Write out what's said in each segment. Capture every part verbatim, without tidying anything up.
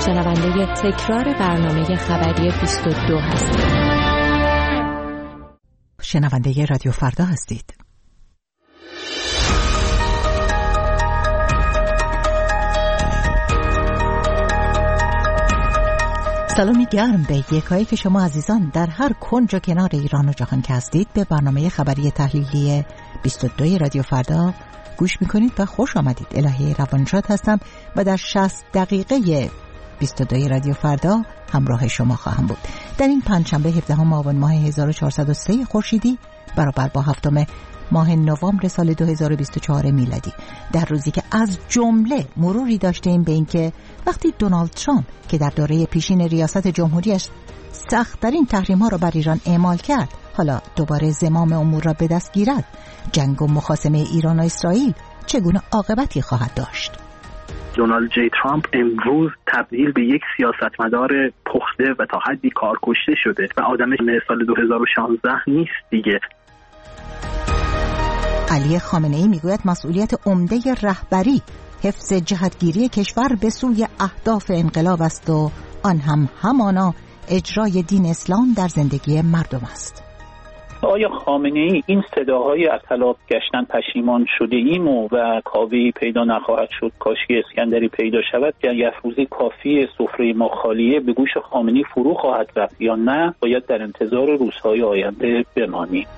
شنونده تکرار برنامه خبری بیست و دو هستید. شنونده رادیو فردا هستید. سلامی گرم به یکایی که شما عزیزان در هر کنج و کنار ایران و جهان که هستید به برنامه خبری تحلیلی بیست و دو رادیو فردا گوش میکنید و خوش آمدید. الهی روانشاد هستم و در شصت دقیقه بیست و دو رادیو فردا همراه شما خواهم بود. در این پنجشنبه هفدهم آبان ماه هزار و چهارصد و سه خورشیدی برابر با هفتم ماه نوامبر سال دو هزار و بیست و چهار میلادی، در روزی که از جمله مروری داشتیم به اینکه وقتی دونالد ترامپ که در دوره پیشین ریاست جمهوریش سخت‌ترین تحریم‌ها را بر ایران اعمال کرد، حالا دوباره زمام امور را به دست گیرد، جنگ و مخاصمه ایران و اسرائیل چگونه عاقبتی خواهد داشت؟ دونالد جی ترامپ امروز تبدیل به یک سیاستمدار پخته و تا حدی کارکشته شده و آدم سال دو هزار و شانزده نیست دیگه. علی خامنه‌ای میگوید مسئولیت عمده رهبری حفظ جهتگیری کشور به سوی اهداف انقلاب است و آن هم همانا اجرای دین اسلام در زندگی مردم است. آیا خامنه‌ای این صداهای اطلاف گشتن پشیمان شده ایم و, و کاوه‌ای پیدا نخواهد شد کاشکی اسکندری پیدا شود که یک روزی کافی سفره ما خالیه به گوش خامنه‌ای فرو خواهد رفت یا نه باید در انتظار روزهای آینده بمانیم.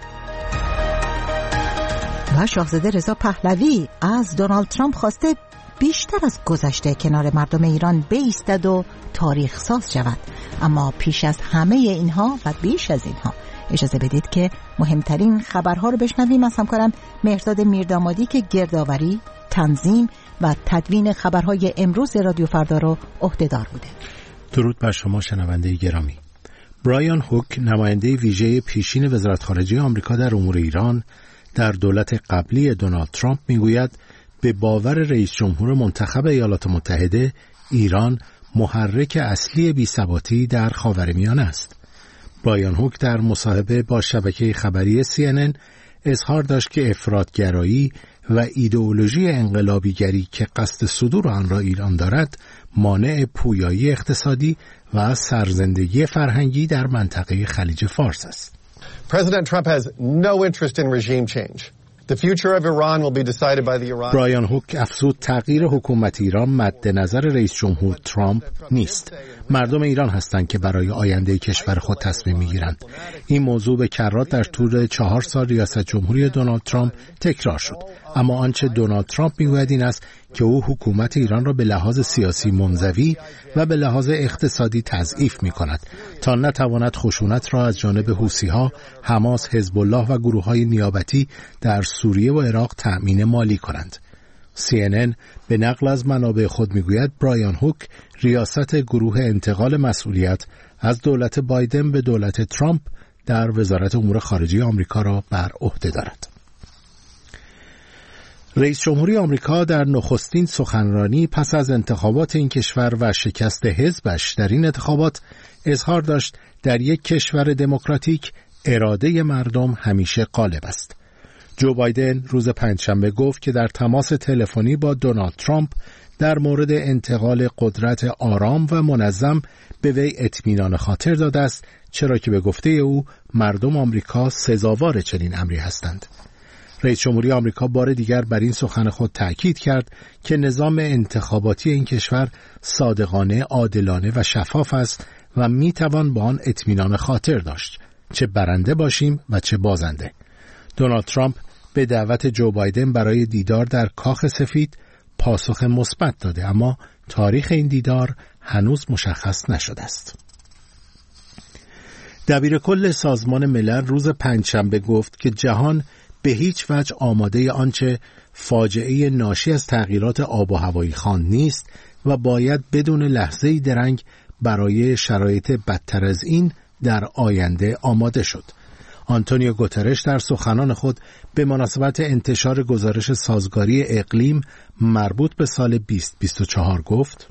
و شاهزاده رضا پهلوی از دونالد ترامپ خواسته بیشتر از گذشته کنار مردم ایران بایستد و تاریخ ساز شود. اما پیش از همه اینها و بیش از اینها اجازه بدید که مهمترین خبرها رو بشنویم از همکارم مهرداد میردامادی که گردآوری، تنظیم و تدوین خبرهای امروز رادیو فردا رو عهده‌دار بوده. درود بر شما شنونده گرامی. برایان هوک نماینده ویژه پیشین وزارت خارجه آمریکا در امور ایران در دولت قبلی دونالد ترامپ میگوید به باور رئیس جمهور منتخب ایالات متحده ایران محرک اصلی بی‌ثباتی در خاورمیانه است. برایان هوک در مصاحبه با شبکه خبری سی ان ان اظهار داشت که افراط‌گرایی و ایدئولوژی انقلابیگری که قصد صدور آن را ایران دارد مانع پویایی اقتصادی و سرزندگی فرهنگی در منطقه خلیج فارس است. President Trump has no interest in regime change. The future of Iran will be decided by the Iran. برایان هوک افزود تغییر حکومت ایران مد نظر رئیس جمهور ترامپ نیست. مردم ایران هستند که برای آینده کشور خود تصمیم میگیرند. این موضوع به کرات در طول چهار سال ریاست جمهوری دونالد ترامپ تکرار شد. اما آنچه دونالد ترامپ میگوید این است که او حکومت ایران را به لحاظ سیاسی منزوی و به لحاظ اقتصادی تضعیف می کند تا نتواند خشونت را از جانب حوثی‌ها، حماس، حزب الله و گروه‌های نیابتی در سوریه و عراق تأمین مالی کنند. سی ان ان به نقل از منابع خود میگوید برایان هوک ریاست گروه انتقال مسئولیت از دولت بایدن به دولت ترامپ در وزارت امور خارجه آمریکا را بر عهده دارد. رئیس جمهوری آمریکا در نخستین سخنرانی پس از انتخابات این کشور و شکست حزبش در این انتخابات اظهار داشت در یک کشور دموکراتیک اراده مردم همیشه غالب است. جو بایدن روز پنجشنبه گفت که در تماس تلفنی با دونالد ترامپ در مورد انتقال قدرت آرام و منظم به وی اطمینان خاطر داده است، چرا که به گفته او مردم آمریکا سزاوار چنین امری هستند. رئیس جمهوری آمریکا بار دیگر بر این سخن خود تأکید کرد که نظام انتخاباتی این کشور صادقانه، عادلانه و شفاف است و میتوان با آن اطمینان خاطر داشت، چه برنده باشیم و چه بازنده. دونالد ترامپ به دعوت جو بایدن برای دیدار در کاخ سفید پاسخ مثبت داده، اما تاریخ این دیدار هنوز مشخص نشده است. دبیر کل سازمان ملل روز پنجشنبه گفت که جهان به هیچ وجه آماده آنچه فاجعه ناشی از تغییرات آب و هوایی خوان نیست و باید بدون لحظه‌ای درنگ برای شرایط بدتر از این در آینده آماده شد. آنتونیو گوترش در سخنان خود به مناسبت انتشار گزارش سازگاری اقلیم مربوط به سال بیست بیست و چهار گفت: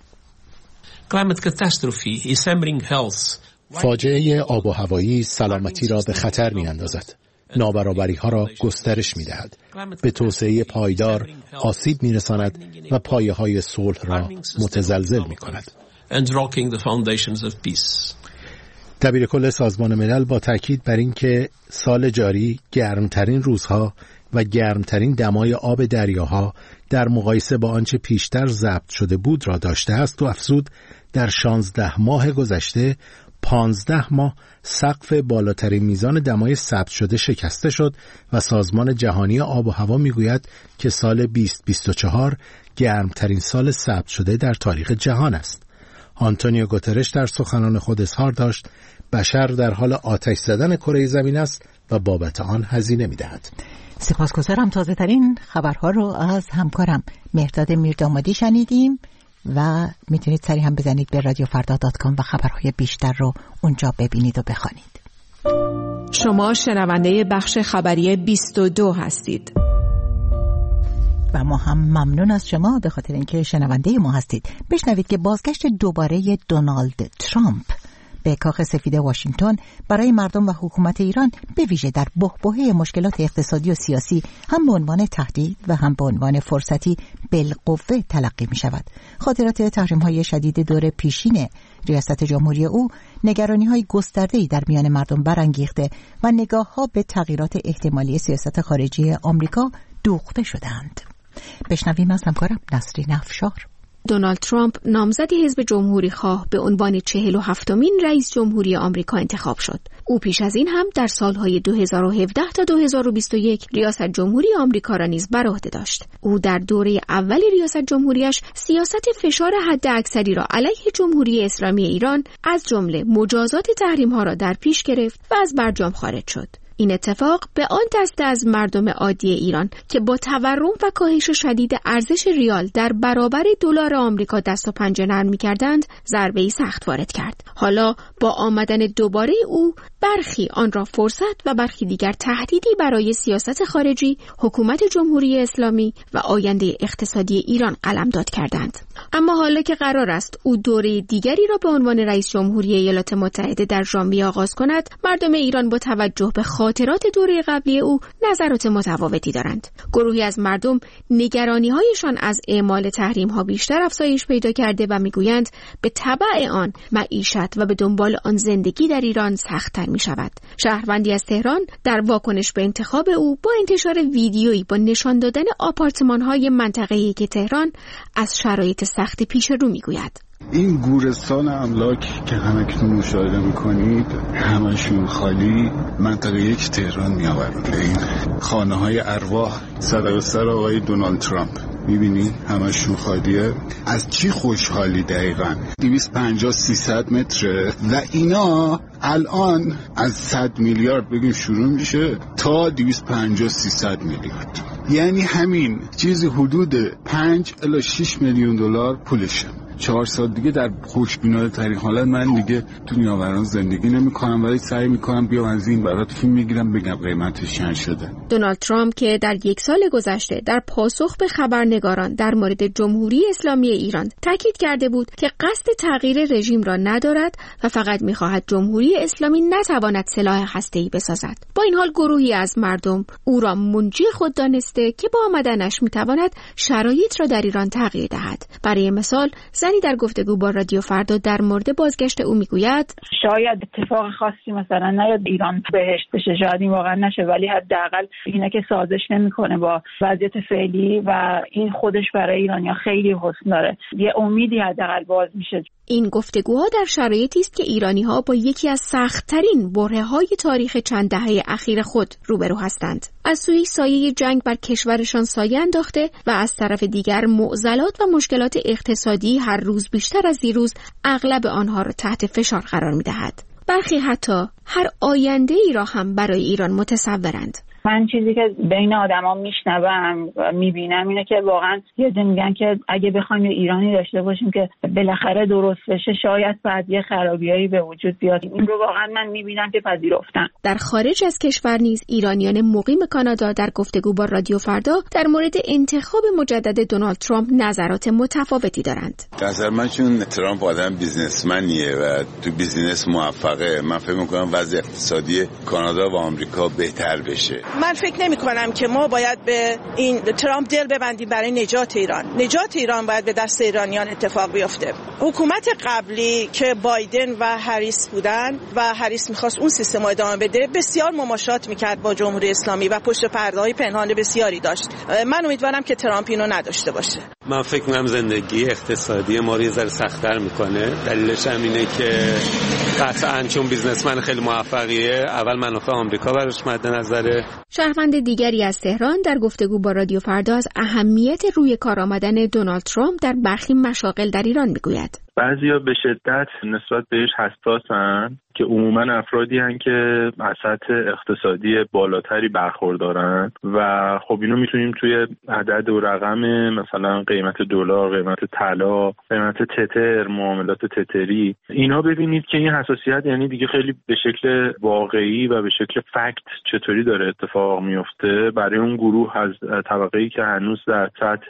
فاجعه آب و هوایی سلامتی را به خطر می اندازد. نابرابری ها را گسترش می دهد. به توسعه پایدار آسیب می رساند و پایه های صلح را متزلزل می کند. and rocking the foundations of peace. دبیر کل سازمان ملل با تاکید بر اینکه سال جاری گرمترین روزها و گرمترین دمای آب دریاها در مقایسه با آنچه پیشتر ضبط شده بود را داشته است و افزود در شانزده ماه گذشته پانزده ماه سقف بالاترین میزان دمای ثبت شده شکسته شد و سازمان جهانی آب و هوا میگوید که سال بیست بیست و چهار گرمترین سال ثبت شده در تاریخ جهان است. آنتونیو گوترش در سخنان خود اظهار داشت بشر در حال آتش زدن کره زمین است و بابت آن هزینه می‌دهد. سپاسگزارم. تازه ترین خبرها رو از همکارم مهرداد میردامادی شنیدیم و میتونید سری هم بزنید به رادیو فردا دات کام و خبرهای بیشتر رو اونجا ببینید و بخوانید. شما شنونده بخش خبری بیست و دو هستید. و ما هم ممنون از شما به خاطر اینکه شنونده ما هستید. بشنوید که بازگشت دوباره دونالد ترامپ به کاخ سفید واشنگتن برای مردم و حکومت ایران به ویژه در بحبوحه مشکلات اقتصادی و سیاسی هم به عنوان تهدید و هم به عنوان فرصتی بالقوه تلقی می شود. خاطرات تحریم‌های شدید دور پیشین ریاست جمهوری او نگرانی‌های گسترده‌ای در میان مردم برانگیخته و نگاه‌ها به تغییرات احتمالی سیاست خارجی آمریکا دوخته شدند. بشنویم از همکارم نسرین افشار. دونالد ترامپ نامزد حزب جمهوری خواه به عنوان چهل و هفتمین رئیس جمهوری آمریکا انتخاب شد. او پیش از این هم در سالهای دو هزار و هفده تا دو هزار و بیست و یک ریاست جمهوری آمریکا را نیز بر عهده داشت. او در دوره اول ریاست جمهوریش سیاست فشار حداکثری را علیه جمهوری اسلامی ایران از جمله مجازات تحریم‌ها را در پیش گرفت و از برجام خارج شد. این اتفاق به آن دسته از مردم عادی ایران که با تورم و کاهش شدید ارزش ریال در برابر دلار آمریکا دست و پنجه نرم می‌کردند ضربه‌ای سخت وارد کرد. حالا با آمدن دوباره او برخی آن را فرصت و برخی دیگر تهدیدی برای سیاست خارجی، حکومت جمهوری اسلامی و آینده اقتصادی ایران قلمداد کردند. اما حالا که قرار است او دوره دیگری را به عنوان رئیس جمهوری ایالات متحده در ژانویه آغاز کند، مردم ایران با توجه به خاطرات دوره قبلی او نظرات متفاوتی دارند. گروهی از مردم نگرانی‌هایشان از اعمال تحریم‌ها بیشتر افزایش پیدا کرده و می‌گویند به تبع آن معیشت و به دنبال آن زندگی در ایران سخت‌تر می‌شود. شهروندی از تهران در واکنش به انتخاب او با انتشار ویدیویی با نشان دادن آپارتمان‌های منطقه‌ای که تهران از شرایط سخت پیش رو می‌گوید. این گورستان املاک که همکنون مشاهده میکنید همشون خالی منطقه یک تهران میآورند. این خانه های ارواح صدق سر آقای دونالد ترامپ میبینی همشون خالیه. از چی خوشحالی دقیقا؟ دویست و پنجاه سیصد متره و اینا الان از صد میلیارد بگیم شروع میشه تا دویست و پنجاه سیصد میلیارد، یعنی همین چیزی حدود پنج الی شش میلیون دلار پولشه. چهار سال دیگه در خوشبینانه ترین حالت من دیگه تو نیاوران زندگی نمی کنم، ولی سعی می کنم بیام از این برات فیلم میگیرم بگم قیمتش چند شده. دونالد ترامپ که در یک سال گذشته در پاسخ به خبرنگاران در مورد جمهوری اسلامی ایران تاکید کرده بود که قصد تغییر رژیم را ندارد و فقط می‌خواهد جمهوری اسلامی نتواند سلاح هسته‌ای بسازد. با این حال گروهی از مردم او را منجی خود دانسته که با آمدنش می‌تواند شرایط را در ایران تغییر دهد. برای مثال زنی در گفتگو با رادیو فردا در مورد بازگشت او میگوید شاید اتفاق خاصی مثلا نیاد ایران بهشت بشه، شاید این واقعا نشه، ولی حداقل اینه که سازش نمیکنه با وضعیت فعلی و این خودش برای ایرانیا خیلی حسن داره. یه امیدی حداقل باز میشه. این گفتگوها در شرایطی است که ایرانی‌ها با یکی از سخت‌ترین برهه‌های تاریخ چند دهه اخیر خود روبرو هستند. از سوی سایه جنگ بر کشورشان سایه انداخته و از طرف دیگر معضلات و مشکلات اقتصادی هر روز بیشتر از دیروز اغلب آنها را تحت فشار قرار می‌دهد. برخی حتی هر آینده‌ای را هم برای ایران متصورند. من چیزی که بین آدما میشنوم و میبینم اینه که واقعا یه عده میگن که اگه بخوایم یه ایرانی داشته باشیم که بالاخره درست بشه شاید بعد یه خرابیایی به وجود بیاد. این رو واقعا من میبینم که پذیرفتن. در خارج از کشور نیز ایرانیان مقیم کانادا در گفتگو با رادیو فردا در مورد انتخاب مجدد دونالد ترامپ نظرات متفاوتی دارند. نظر من چون ترامپ آدم بیزنسمنیه و تو بیزینس موفقه، من فکر می‌کنم وضع اقتصادی کانادا و آمریکا بهتر بشه. من فکر نمی کنم که ما باید به این ترامپ دل ببندیم برای نجات ایران. نجات ایران باید به دست ایرانیان اتفاق بیفته. حکومت قبلی که بایدن و هریس بودن و هریس میخواست اون سیستم رو ادامه بده، بسیار مماشات میکرد با جمهوری اسلامی و پشت پرده‌های پنهان بسیاری داشت. من امیدوارم که ترامپ اینو نداشته باشه. من فکر می‌کنم زندگی اقتصادی ما رو یه ذره سخت‌تر میکنه. دلیلش هم اینه که قطعاً چون بیزنسمن خیلی موفقیه، اول منافع آمریکا براش مد نظره. شهروند دیگری از تهران در گفتگو با رادیو فردا از اهمیت روی کار آمدن دونالد ترامپ در برخی مشاغل در ایران میگوید. بعضیا به شدت نسبت بهش حساسن که عموما افرادی هستن که از سطح اقتصادی بالاتری برخوردارن و خب اینو میتونیم توی عدد و رقم مثلا قیمت دلار، قیمت طلا، قیمت تتر، معاملات تتری، اینا ببینید که این حساسیت یعنی دیگه خیلی به شکل واقعی و به شکل فکت چطوری داره اتفاق میفته برای اون گروه از طبقه‌ای که هنوز در سطح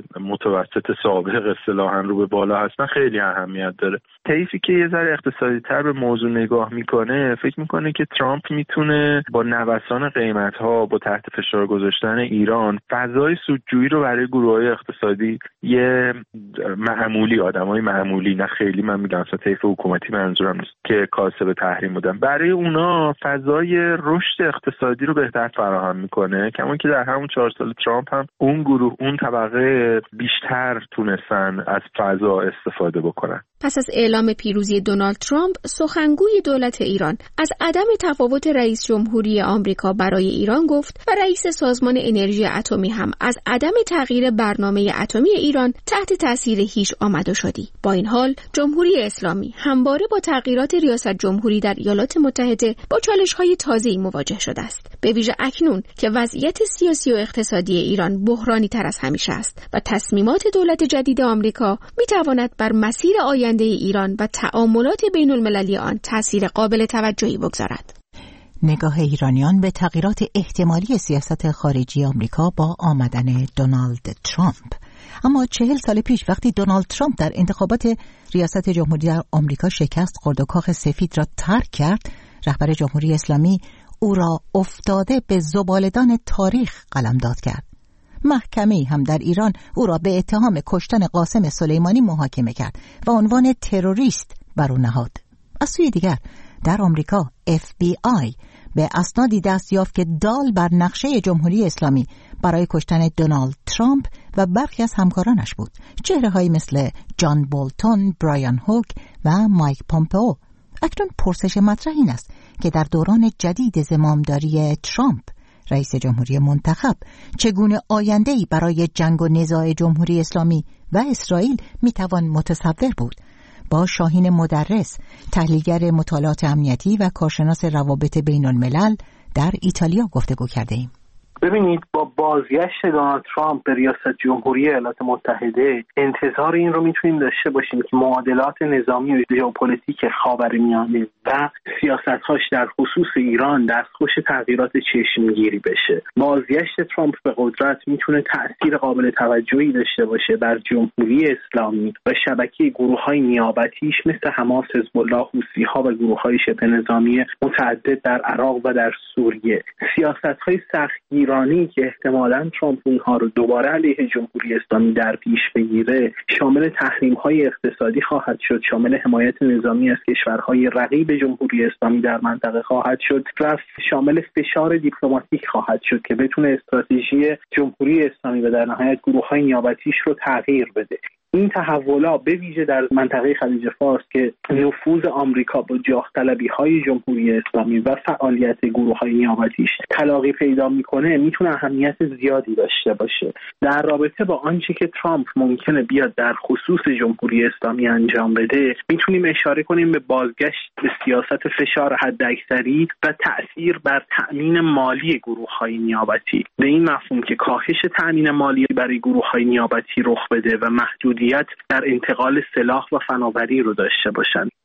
متوسط سابق اصطلاحاً رو به بالا هستن خیلی اهمیت داره. طیفی که یه ذره اقتصادی تر به موضوع نگاه میکنه فکر میکنه که ترامپ میتونه با نوسان قیمت ها، با تحت فشار گذاشتن ایران، فضای سودجویی رو برای گروه‌های اقتصادی یه معمولی، آدمای معمولی، نه خیلی من میگم اصلا طیف حکومتی منظورم نیست که کاسب تحریم بودن، برای اونا فضای رشد اقتصادی رو بهتر فراهم میکنه. کما که در همون چهار سال ترامپ هم اون گروه، اون طبقه بیشتر تونستن از فضا استفاده بکنن. پس از اعلام پیروزی دونالد ترامپ، سخنگوی دولت ایران از عدم تفاوت رئیس جمهوری آمریکا برای ایران گفت و رئیس سازمان انرژی اتمی هم از عدم تغییر برنامه اتمی ایران تحت تاثیر هیچ آمد و شدی. با این حال، جمهوری اسلامی همواره با تغییرات ریاست جمهوری در ایالات متحده با چالش‌های تازه‌ای مواجه شده است. به ویژه اکنون که وضعیت سیاسی و اقتصادی ایران بحرانی تر از همیشه است و تصمیمات دولت جدید آمریکا می‌تواند بر مسیر آینده ایران و تعاملات بین المللی آن تأثیر قابل توجهی بگذارد. نگاه ایرانیان به تغییرات احتمالی سیاست خارجی آمریکا با آمدن دونالد ترامپ. اما چهل سال پیش وقتی دونالد ترامپ در انتخابات ریاست جمهوری در آمریکا شکست خورد و کاخ سفید را ترک کرد، رهبر جمهوری اسلامی او را افتاده به زباله‌دان تاریخ قلمداد کرد. محکمه‌ای هم در ایران او را به اتهام کشتن قاسم سلیمانی محاکمه کرد و عنوان تروریست بر او نهاد. از سوی دیگر در آمریکا اف بی آی به اسنادی دست یافت که دال بر نقشه جمهوری اسلامی برای کشتن دونالد ترامپ و برخی از همکارانش بود. چهره‌هایی مثل جان بولتون، برایان هوک و مایک پومپئو. اکنون پرسش مطرح این است که در دوران جدید زمامداری ترامپ، رئیس جمهوری منتخب، چگونه آینده‌ای برای جنگ و نزاع جمهوری اسلامی و اسرائیل میتوان متصور بود؟ با شاهین مدرس، تحلیلگر مطالعات امنیتی و کارشناس روابط بین الملل در ایتالیا گفتگو کرده ایم. ببینید، با بازگشت دونالد ترامپ به ریاست جمهوری ایالات متحده انتظار این رو میتونیم داشته باشیم که معادلات نظامی و ژئوپلیتیک خاورمیانه و سیاست‌هاش در خصوص ایران دستخوش تغییرات چشمگیری بشه. بازگشت ترامپ به قدرت میتونه تأثیر قابل توجهی داشته باشه بر جمهوری اسلامی و شبکه گروه‌های نیابتیش مثل حماس، حزب الله، حوثی‌ها و گروه‌های شبه نظامی متعدد در عراق و در سوریه. سیاست‌های سختگیر ایرانی که احتمالاً ترامپ اونها رو دوباره علیه جمهوری اسلامی در پیش بگیره، شامل تحریم‌های اقتصادی خواهد شد، شامل حمایت نظامی از کشورهای رقیب جمهوری اسلامی در منطقه خواهد شد و شامل فشار دیپلماتیک خواهد شد که بتونه استراتژی جمهوری اسلامی و در نهایت گروه‌های نیابتیش رو تغییر بده. این تحولات به ویژه در منطقه خلیج فارس که نفوذ آمریکا با جاه طلبی‌های جمهوری اسلامی و فعالیت گروه‌های نیابتیش تلاقی پیدا می‌کنه، میتونه اهمیت زیادی داشته باشه. در رابطه با آنچه که ترامپ ممکنه بیاد در خصوص جمهوری اسلامی انجام بده، میتونیم اشاره کنیم به بازگشت به سیاست فشار حداکثری و تأثیر بر تأمین مالی گروه‌های نیابتی. به این مفهوم که کاهش تأمین مالی برای گروه‌های نیابتی رخ بده و محدود در انتقال سلاح و فناوری رو داشته باشند.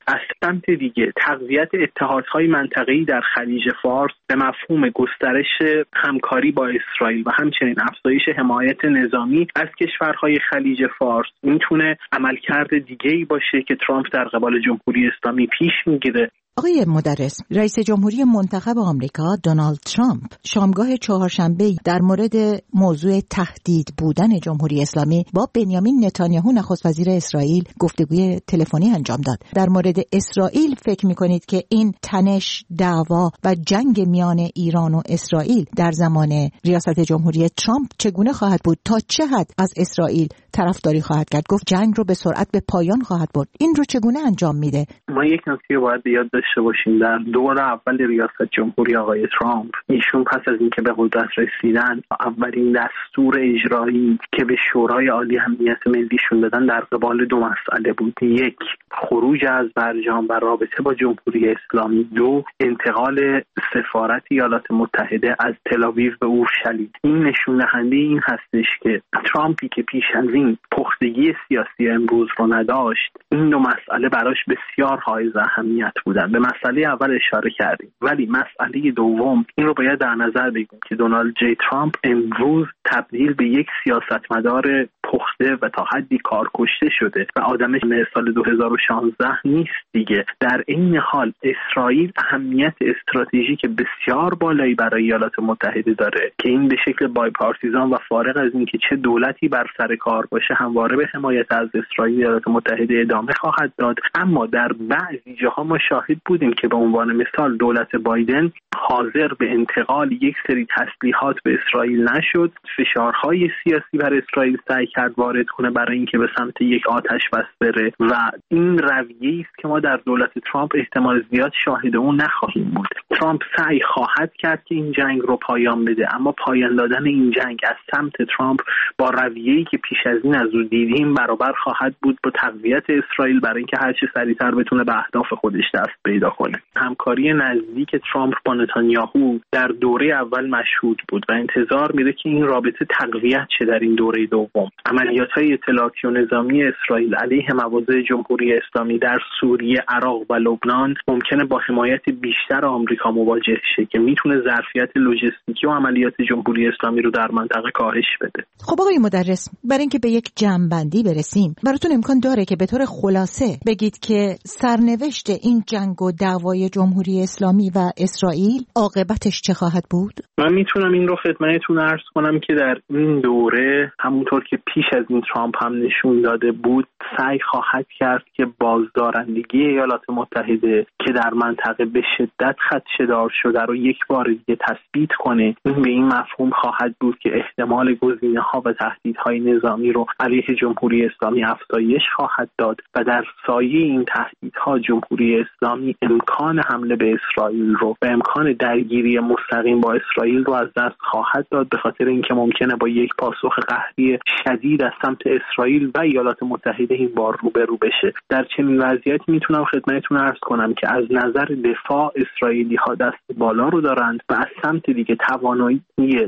از سمت دیگه تقویت اتحادهای منطقه‌ای در خلیج فارس به مفهوم گسترش همکاری با اسرائیل و همچنین افزایش حمایت نظامی از کشورهای خلیج فارس میتونه عملکرد دیگه‌ای باشه که ترامپ در قبال جمهوری اسلامی پیش میگیره. آقای مدرس، رئیس جمهوری منتخب آمریکا دونالد ترامپ شامگاه چهارشنبه در مورد موضوع تهدید بودن جمهوری اسلامی با بنیامین نتانیاهو نخست وزیر اسرائیل گفتگوی تلفنی انجام داد. در مورد اسرائیل فکر می‌کنید که این تنش، دعوا و جنگ میان ایران و اسرائیل در زمان ریاست جمهوری ترامپ چگونه خواهد بود؟ تا چه حد از اسرائیل طرفداری خواهد کرد؟ گفت جنگ رو به سرعت به پایان خواهد برد. این رو چگونه انجام میده؟ ما یک نکته باید یاد داشته باشیم. در دور اول ریاست جمهوری آقای ترامپ، ایشون پس از اینکه به قدرت رسیدن اولین دستور اجرایی که به شورای عالی امنیت ملیشون دادن در قبال دو مسئله بود: یک، خروج از برجام و رابطه با جمهوری اسلامی; دو، انتقال سفارت ایالات متحده از تل‌آویو به اورشلیم. این نشون دهنده این هستش که ترامپی که پیش از این پختگی سیاسی امروز رو نداشت، این دو مسئله براش بسیار حائز اهمیت بودن. به مسئله اول اشاره کردیم، ولی مسئله دوم این رو باید در نظر بگیریم که دونالد جی ترامپ امروز تبدیل به یک سیاستمدار پخته و تا حدی کارکشته شده و آدم سال دو هزار و شانزده نیست دیگه. در این حال اسرائیل اهمیت استراتژیک بسیار بالایی برای ایالات متحده داره که این به شکل بایپارتیزان و فارغ از اینکه چه دولتی بر سر کار باشه همواره به حمایت از اسرائیل ایالات متحده ادامه خواهد داد. اما در بعضی جاها ما شاهد بودیم که به عنوان مثال دولت بایدن حاضر به انتقال یک سری تسلیحات به اسرائیل نشد، فشارهای سیاسی بر اسرائیل سعی کرد وارد کنه برای اینکه به سمت یک آتش بس بره و این رویه‌ای است که ما در دولت ترامپ احتمال زیاد شاهد اون نخواهیم بود. ترامپ سعی خواهد کرد که این جنگ رو پایان بده، اما پایان دادن این جنگ از سمت ترامپ با رویه‌ای که پیش از این از او دیدیم برابر خواهد بود با تقویت اسرائیل برای اینکه هر چه سریعتر بتونه به اهداف خودش دست پیدا کنه. همکاری نزدیک ترامپ با نتانیاهو در دوره اول مشهود بود و انتظار میره که این رابطه تقویت شه در این دوره دوم. عملیات‌های اطلاعاتی و نظامی اسرائیل علیه مواضع جمهوری اسلامی در سوریه، عراق و لبنان ممکنه با حمایت بیشتر آمریکا مواجه شه که میتونه ظرفیت لوجستیکی و عملیات جمهوری اسلامی رو در منطقه کاهش بده. خب آقای مدرس، برای اینکه به یک جمع‌بندی برسیم، براتون امکان داره که به طور خلاصه بگید که سرنوشت این جنگ و دعوای جمهوری اسلامی و اسرائیل عاقبتش چه خواهد بود؟ من میتونم این رو خدمتتون عرض کنم که در این دوره همونطور که پیش از این ترامپ هم نشون داده بود سعی خواهد کرد که بازدارندگی ایالات متحده که در منطقه به شدت خدشه‌دار شده رو یک بار دیگه تثبیت کنه. این به این مفهوم خواهد بود که احتمال گزینه‌ها و تهدیدهای نظامی رو علیه جمهوری اسلامی افزایش خواهد داد و در سایه این تهدیدها جمهوری اسلامی امکان حمله به اسرائیل رو و امکان درگیری مستقیم با اسرائیل رو از دست خواهد داد، به خاطر اینکه ممکنه با یک پاسخ قهری شدید از سمت اسرائیل و ایالات متحده این بار روبرو بشه. در چنین وضعیتی میتونم خدمتتون عرض کنم که از نظر دفاع اسرائیلی ها دست بالا رو دارند و از سمت دیگه توانایی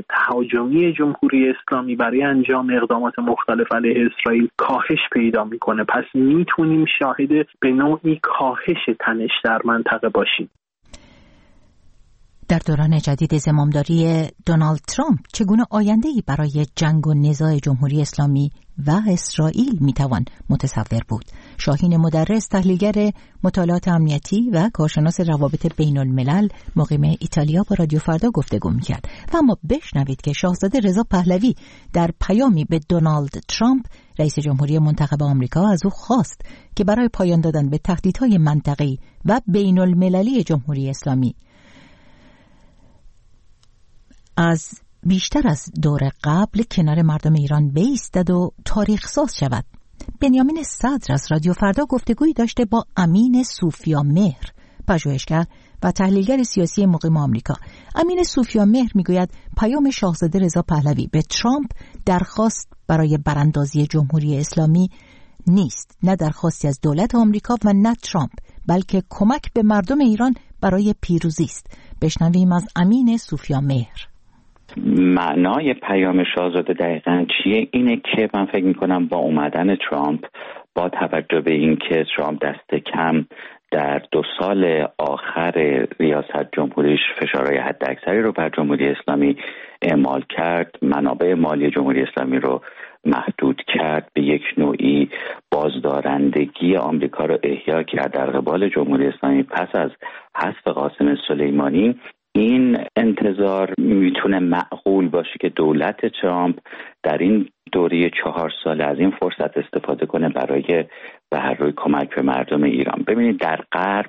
تهاجمی جمهوری اسلامی برای انجام اقدامات مختلف علیه اسرائیل کاهش پیدا میکنه. پس میتونیم شاهد به نوعی کاهش تنش در منطقه باشیم. در دوران جدید زمامداری دونالد ترامپ چگونه آینده‌ای برای جنگ و نزاع جمهوری اسلامی و اسرائیل میتوان متصور بود؟ شاهین مدرس، تحلیلگر مطالعات امنیتی و کارشناس روابط بین الملل، مقیم ایتالیا، با رادیو فردا گفتگو میکرد. و اما بشنوید که شاهزاده رضا پهلوی در پیامی به دونالد ترامپ رئیس جمهوری منتخب آمریکا از او خواست که برای پایان دادن به تهدیدهای منطقه‌ای و بین المللی جمهوری اسلامی از بیشتر از دور قبل کنار مردم ایران بایستد و تاریخ ساز شود. بنیامین صدر از رادیو فردا گفتگویی داشته با امین سوفیامهر، پژوهشگر و تحلیلگر سیاسی مقیم آمریکا. امین سوفیامهر میگوید پیام شاهزاده رضا پهلوی به ترامپ درخواست برای براندازی جمهوری اسلامی نیست، نه درخواستی از دولت آمریکا و نه ترامپ، بلکه کمک به مردم ایران برای پیروزی است. بشنویم از امین سوفیامهر. معنای پیام شاهزاده دقیقاً چیه؟ اینه که من فکر میکنم با اومدن ترامپ، با توجه به اینکه ترامپ دست کم در دو سال آخر ریاست جمهوریش فشارهای حداکثری رو بر جمهوری اسلامی اعمال کرد، منابع مالی جمهوری اسلامی رو محدود کرد، به یک نوعی بازدارندگی آمریکا رو احیا کرد در قبال جمهوری اسلامی پس از حذف قاسم سلیمانی. این انتظار میتونه معقول باشه که دولت ترامپ در این دوره چهار سال از این فرصت استفاده کنه برای به هر روی کمک به مردم ایران. ببینید در غرب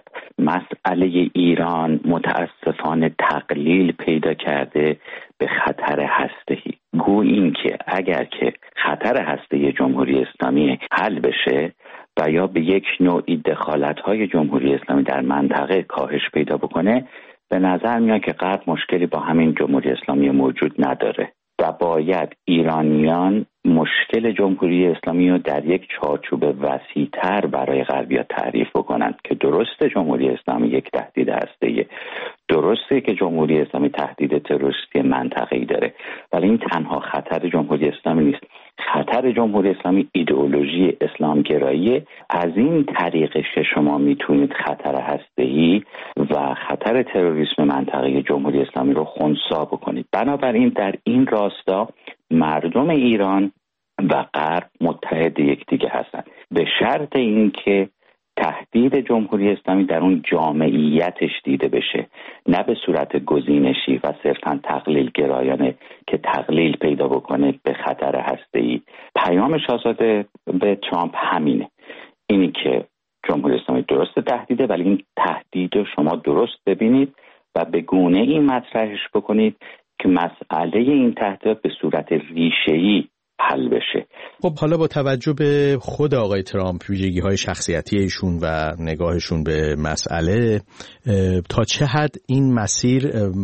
مسئله ایران متاسفانه تقلیل پیدا کرده به خطر هسته‌ای. گو این که اگر که خطر هسته جمهوری اسلامی حل بشه و یا به یک نوعی دخالت‌های جمهوری اسلامی در منطقه کاهش پیدا بکنه، به نظر میاد که غرب مشکلی با همین جمهوری اسلامی موجود نداره و باید ایرانیان مشکل جمهوری اسلامی رو در یک چارچوب وسیع‌تر برای غربی‌ها تعریف بکنند که درسته جمهوری اسلامی یک تهدید هسته‌ایه، درسته که جمهوری اسلامی تهدید تروریستی منطقه‌ای داره، ولی این تنها خطر جمهوری اسلامی نیست. خطر جمهوری اسلامی ایدئولوژی اسلامگرایی، از این طریقش که شما میتونید خطر هسته‌ای و خطر تروریسم منطقه‌ای جمهوری اسلامی رو خنثی بکنید. بنابراین در این راستا مردم ایران و غرب متحد یکدیگه هستند، به شرط اینکه تهدید جمهوری اسلامی در اون جامعیتش دیده بشه، نه به صورت گزینشی و صرفاً تقلیل گرایانه که تقلیل پیدا بکنه به خطر هسته‌ای. پیام شاهزاده به ترامپ همینه، اینی که جمهوری اسلامی درست تهدیده، ولی این تهدید رو شما درست ببینید و به گونه این مطرحش بکنید که مسئله این تهدید به صورت ریشه‌ای حل بشه. خب حالا با توجه به خود آقای ترامپ، ویژگی‌های شخصیتی ایشون و نگاهشون به مسئله، تا چه حد این مسیر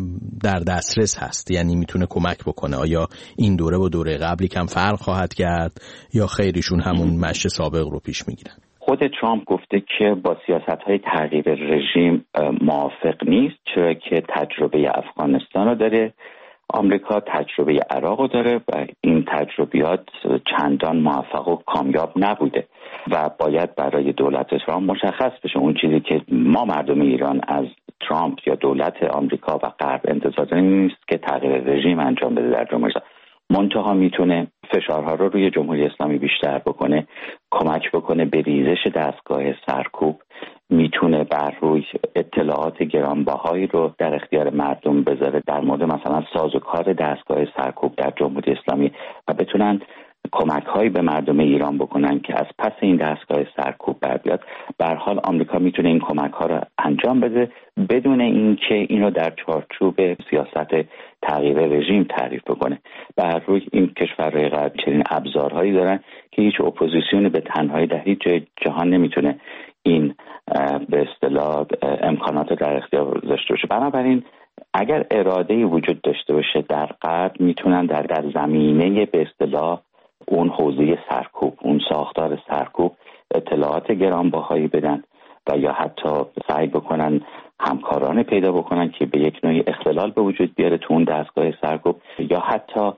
در دسترس هست؟ یعنی میتونه کمک بکنه؟ آیا این دوره با دوره قبلی کم فرق خواهد کرد یا خیرشون همون مشی سابق رو پیش میگیرن؟ خود ترامپ گفته که با سیاست‌های تغییر رژیم موافق نیست، چرا که تجربه افغانستان رو داره، آمریکا تجربه عراق رو داره و این تجربیات چندان موفق و کامیاب نبوده و باید برای دولت ترامپ مشخص بشه اون چیزی که ما مردم ایران از ترامپ یا دولت آمریکا و غرب انتظار داریم نیست که تغییر رژیم انجام بده در جمهوری اسلامی. منتها میتونه فشارها رو روی جمهوری اسلامی بیشتر بکنه، کمک بکنه به ریزش دستگاه سرکوب، میتونه بر روی اطلاعات گرانبهایی رو در اختیار مردم بذاره در مورد مثلا سازوکار دستگاه سرکوب در جمهوری اسلامی و بتونن کمک هایی به مردم ایران بکنن که از پس این دستگاه سرکوب بر بیاد. به هر حال آمریکا میتونه این کمک ها رو انجام بده بدون اینکه اینو در چارچوب سیاست تغییر رژیم تعریف بکنه. بر روی این کشورهای غرب چنین ابزارهایی دارن که هیچ اپوزیسیونی به تنهایی در هیچ جای جهان نمیتونه این به اصطلاح امکانات رو در اختیار داشته باشه. بنابراین اگر اراده‌ای وجود داشته باشه در غرب میتونن در در زمینه به اصطلاح اون حوزه سرکوب، اون ساختار سرکوب اطلاعات گرانبهایی بدن و یا حتی سعی بکنن همکاران پیدا بکنن که به یک نوعی اختلال به وجود بیاره تو اون دستگاه سرکوب، یا حتی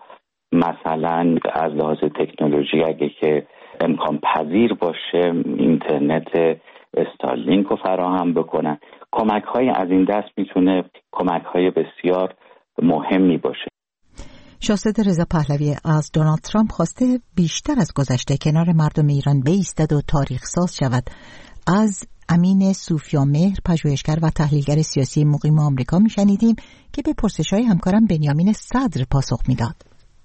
مثلا از لحاظ تکنولوژی اگه که امکان پذیر باشه اینترنت استارلینک رو فراهم بکنن. کمک های از این دست میتونه کمک های بسیار مهمی باشه. شاهزاده رضا پهلوی از دونالد ترامپ خواسته بیشتر از گذشته کنار مردم ایران بایستد و تاریخ ساز شود. از امین صوفیامهر، پژوهشگر و تحلیلگر سیاسی مقیم آمریکا میشنیدیم که به پرسش‌های همکارم بنیامین صدر پاسخ میداد.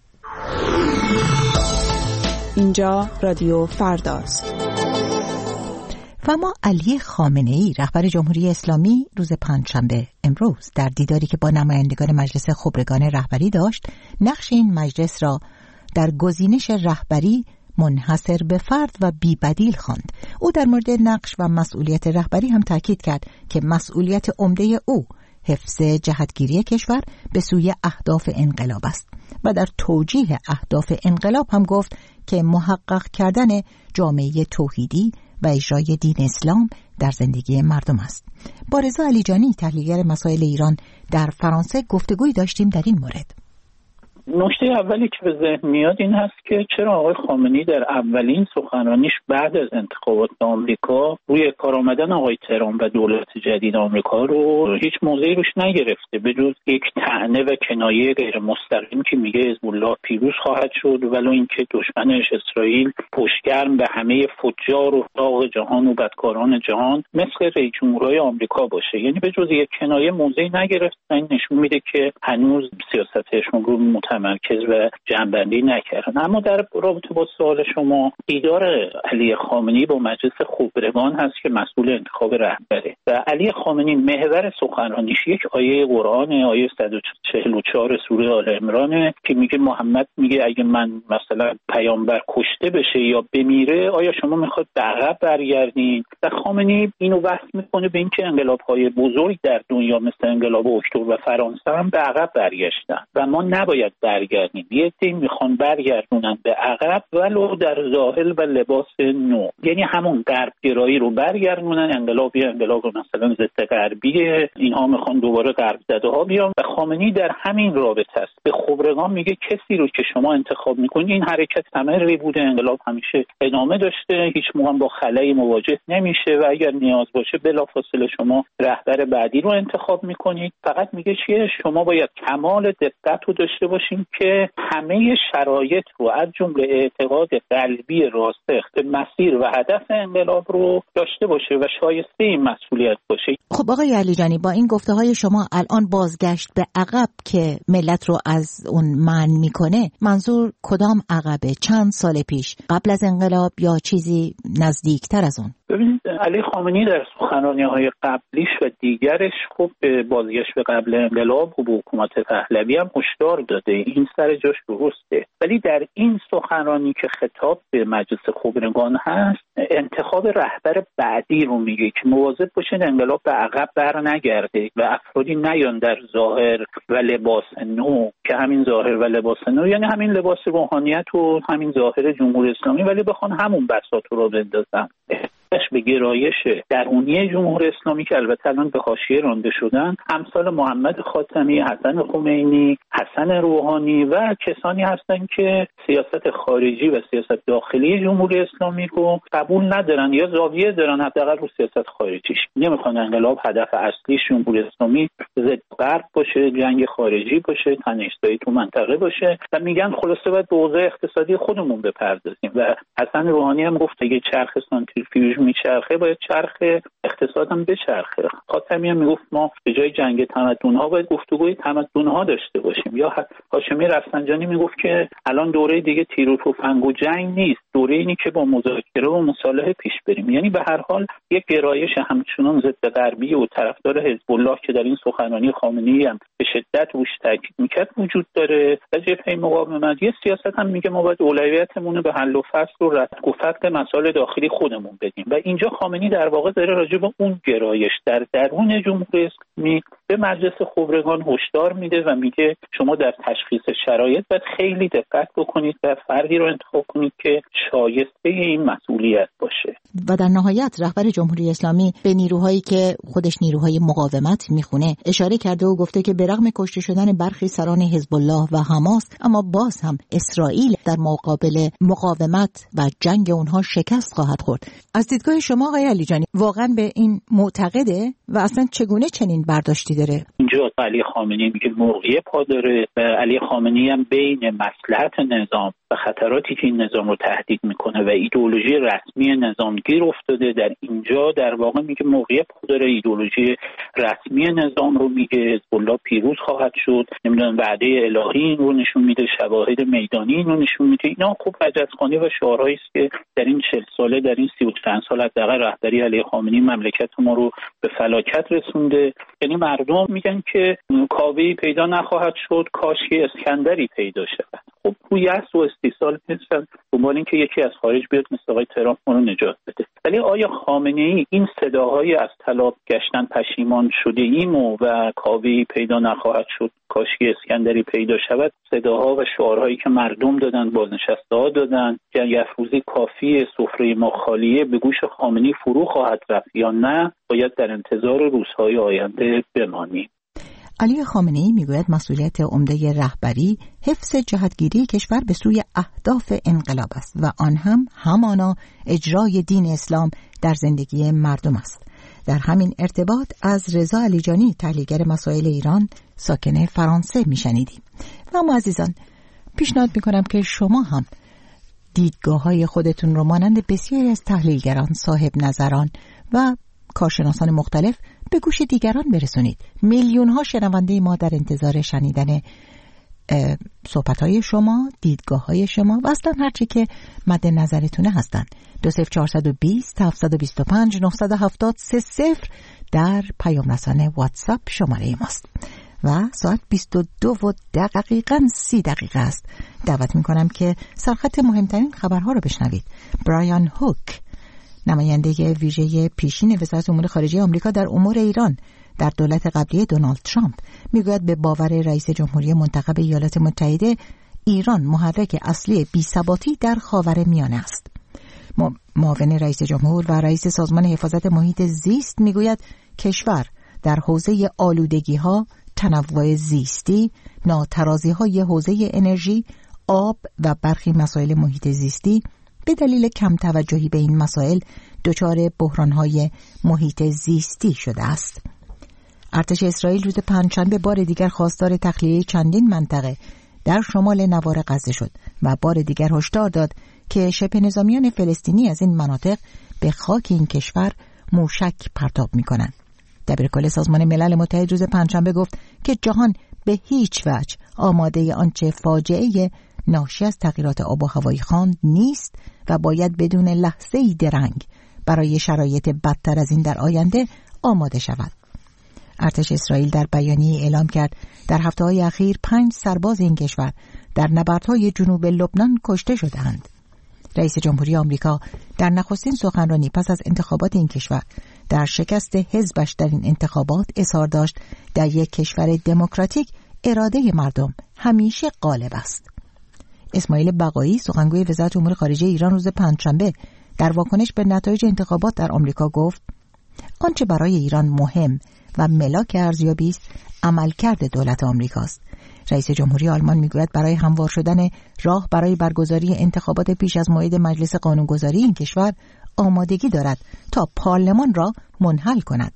اینجا رادیو فرداست. و ما علی خامنه‌ای رهبر جمهوری اسلامی روز پنجشنبه امروز در دیداری که با نمایندگان مجلس خبرگان رهبری داشت، نقش این مجلس را در گزینش رهبری منحصر به فرد و بی‌بدیل خواند. او در مورد نقش و مسئولیت رهبری هم تاکید کرد که مسئولیت عمده او حفظ جهتگیری کشور به سوی اهداف انقلاب است و در توجیه اهداف انقلاب هم گفت که محقق کردن جامعه توحیدی و اجرای دین اسلام در زندگی مردم است. با رضا علیجانی، تحلیلگر مسائل ایران در فرانسه، گفتگوی داشتیم در این مورد. نکته اولی که به ذهن میاد این هست که چرا آقای خامنه‌ای در اولین سخنرانیش بعد از انتخابات آمریکا روی کار آمدن آقای ترامپ و دولت جدید آمریکا رو هیچ موضعی روش نگرفته به جز یک طعنه و کنایه غیر مستقیم که میگه حزب الله پیروز خواهد شد ولو اینکه دشمنش اسرائیل پشتگرم به همه فجار و داغ جهان و بدکاران جهان مثل رئیس جمهورهای آمریکا باشه. یعنی به جز یک کنایه موضعی نگرفت. این نشون میده که هنوز سیاستشون رو متمرکز و جنبندی نکردن. اما در رابطه با سوال شما، دیدار علی خامنه‌ای با مجلس خبرگان هست که مسئول انتخاب رهبره و علی خامنه‌ای محور سخنرانیش یک آیه قرآن، آیه صد و چهل و چهار سوره آل عمران که میگه محمد میگه اگه من مثلا پیامبر کشته بشه یا بمیره آیا شما میخواد به عقب برگردین؟ و خامنه‌ای اینو وصل میکنه به اینکه انقلاب‌های بزرگ در دنیا مثل انقلاب اکتبر و فرانسه هم به عقب برگشتن و ما نباید برگردیم. یه عده میخوان برگردونن به عقب ولو در ظاهر و لباس نو، یعنی همون غرب گرایی رو برگردونن. انقلابی انقلاب رو مثلا ضد غربیه، اینها میخوان دوباره غرب زده ها بیان و خامنه‌ای در همین رابطه است. به خبرگان میگه کسی رو که شما انتخاب میکنید این حرکت مستمری بوده، انقلاب همیشه ادامه داشته، هیچ موقع با خلأی مواجه نمیشه و اگر نیاز باشه بلافاصله شما رهبر بعدی رو انتخاب میکنید. فقط میگه چیه؟ شما باید کمال دقت رو داشته باشین که همه شرایط رو از جمله اعتقاد قلبی راسخ به مسیر و هدف انقلاب رو داشته باشه و شایسته این مسئولیت باشه. خب آقای علیجانی، با این گفته های شما الان بازگشت به عقب که ملت رو از اون منع میکنه، منظور کدام عقبه؟ چند سال پیش، قبل از انقلاب یا چیزی نزدیکتر از اون؟ ببینید علی خامنه‌ای در سخنرانی‌های قبلیش و دیگرش خب بازگشت به قبل انقلاب و به حکومت پهلوی هم هشدار داده، این سر جاش درسته، ولی در این سخنرانی که خطاب به مجلس خبرگان هست انتخاب رهبر بعدی رو میگه که مواظب باشین انقلاب به عقب بر نگرده و افرادی نیان در ظاهر و لباس نو، که همین ظاهر و لباس نو یعنی همین لباس روحانیت و همین ظاهر جمهوری اسلامی، ولی بخوان همون بساط رو بندازن به گرایش درونی جمهوری اسلامی که البته الان به حاشیه رانده شدن، امثال محمد خاتمی، حسن خمینی، حسن روحانی و کسانی هستند که سیاست خارجی و سیاست داخلی جمهوری اسلامی رو قبول ندارن یا زاویه دارن حداقل رو سیاست خارجیش. نمیخوان انقلاب هدف اصلی جمهوری اسلامی ضد غرب باشه، جنگ خارجی باشه، تنش‌زایی تو منطقه باشه و میگن خلاصه باید به اوضاع اقتصادی خودمون بپردازیم. و حسن روحانی هم گفت اگه چرخ سانتریفیوژ میچرخه باید چرخ اقتصادم بچرخه. خاتمی هم میگفت ما به جای جنگ تمدن‌ها باید گفتگوی تمدن‌ها داشته باشیم. یا هاشمی رفسنجانی میگفت که الان دوره دیگه تیر و تفنگ و جنگ نیست، دوره اینی که با مذاکره و مصالحه پیش بریم. یعنی به هر حال یک گرایش همچنان ضد غربی و طرفدار حزب الله که در این سخنرانی خامنه‌ای هم به شدت روش تاکید میکرد وجود داره. و جبهه مقاومت یه سیاست هم میگه ما باید اولویتمون رو به حل و فصل و رفع و فتق مسائل داخلی خودمون بدیم. و اینجا خامنه‌ای در واقع داره راجع به اون گرایش در درون جمهوری اسلامی به مجلس خبرگان هشدار میده و میگه شما در تشخیص شرایط باید خیلی دقت بکنید و فردی رو انتخاب کنید که شایسته این مسئولیت باشه. و در نهایت رهبر جمهوری اسلامی به نیروهایی که خودش نیروهای مقاومت میخونه اشاره کرده و گفته که به رغم کشته شدن برخی سران حزب الله و حماس، اما باز هم اسرائیل در مقابل مقاومت و جنگ اونها شکست خواهد خورد. از دیدگاه شما آقای علیجانی واقعا به این معتقده و اصلا چگونه چنین برداشتی داره؟ اینجا علی خامنه‌ای میگه مرغی پا داره و علی خامنه‌ای هم بین مصلحت نظام و خطراتی که این نظام رو تهدید میکنه و ایدئولوژی رسمی نظام گیر افتاده. در اینجا در واقع میگه مرغی پا داره، ایدئولوژی رسمی نظام رو میگه، حزب الله پیروز خواهد شد، نمیدونم وعده الهی این رو نشون میده، شواهد میدانی این رو نشون میده. اینا خوب عجزخوانی و شعارهایی است که در این چهل ساله در این سی و چند سال حداقل رهبری علی خامنه‌ای مملکت ما رو به فلاکت رسونده. یعنی مردم میگن که کاوه‌ای پیدا نخواهد شد کاش که اسکندری پیدا شود. خب گویاست و استیصال نیستن دنبال این که یکی از خارج بیاد مثل آقای ترامپ ما رو نجات بده. ولی آیا خامنه‌ای این صداهای از طلاق گشتن پشیمان شده ایم و, و کاوه‌ای پیدا نخواهد شد کاش که اسکندری پیدا شود، صداها و شعارهایی که مردم دادن، بازنشسته‌ها دادن که یفروزی کافی سفره ما خالیه به گوش خامنه‌ای فرو خواهد رفت یا نه، باید در انتظار روزهای آینده بمانیم. علی خامنه‌ای میگوید مسئولیت عمده رهبری حفظ جهتگیری کشور به سوی اهداف انقلاب است و آن هم همانا اجرای دین اسلام در زندگی مردم است. در همین ارتباط از رضا علیجانی تحلیلگر مسائل ایران ساکن فرانسه میشنیدیم. و اما عزیزان، پیشنهاد میکنم که شما هم دیدگاه های خودتون رو مانند بسیاری از تحلیلگران، صاحب نظران و کارشناسان مختلف به گوش دیگران برسونید. میلیون ها شنونده ما در انتظار شنیدن صحبت های شما، دیدگاه های شما و اصلا هرچی که مد نظرتونه هستن. دو صفر چهارصد و بیست هفتصد و بیست و پنج نهصد و هفتاد سه صفر در پیام رسانه واتساپ شماره ماست و ساعت بیست و دو و دقیقاً سی دقیقه است. دعوت میکنم که سرخط مهمترین خبرها رو بشنوید. برایان هوک، نماینده ویژه پیشین وزارت امور خارجه آمریکا در امور ایران در دولت قبلی دونالد ترامپ، میگوید به باور رئیس جمهوری منتخب ایالات متحده ایران محرک اصلی بی‌ثباتی در خاورمیانه است. معاون رئیس جمهور و رئیس سازمان حفاظت محیط زیست میگوید کشور در حوزه آلودگی‌ها، تنوع زیستی، ناترازی‌های حوزه انرژی، آب و برخی مسائل محیط زیستی به دلیل کم توجهی به این مسائل دچار بحران‌های محیط زیستی شده است. ارتش اسرائیل روز پنجشنبه بار دیگر خواستار تخلیه چندین منطقه در شمال نوار غزه شد و بار دیگر هشدار داد که شبه نظامیان فلسطینی از این مناطق به خاک این کشور موشک پرتاب می‌کنند. دبیرکل سازمان ملل متحد روز پنجشنبه گفت که جهان به هیچ وجه آماده آنچه فاجعه ناشی از تغییرات آب و هوایی خواند نیست و باید بدون لحظه‌ای درنگ برای شرایط بدتر از این در آینده آماده شود. ارتش اسرائیل در بیانیه اعلام کرد در هفته‌های اخیر پنج سرباز این کشور در نبردهای جنوب لبنان کشته شدند. رئیس جمهوری آمریکا در نخستین سخنرانی پس از انتخابات این کشور در شکست حزبش در این انتخابات اظهار داشت در یک کشور دموکراتیک اراده مردم همیشه غالب است. اسماعیل بقایی، سخنگوی وزارت امور خارجه ایران، روز پنجشنبه در واکنش به نتایج انتخابات در آمریکا گفت آنچه برای ایران مهم و ملاک ارزیابی است عملکرد دولت آمریکاست. رئیس جمهوری آلمان میگوید برای هموار شدن راه برای برگزاری انتخابات پیش از موعد مجلس قانونگذاری این کشور آمادگی دارد تا پارلمان را منحل کند.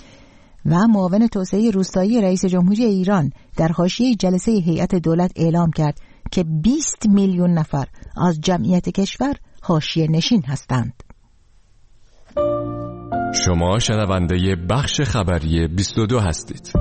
و معاون توسعه روستایی رئیس جمهوری ایران در حاشیه جلسه هیئت دولت اعلام کرد که بیست میلیون نفر از جمعیت کشور حاشیه نشین هستند. شما شنونده بخش خبری بیست و دو هستید.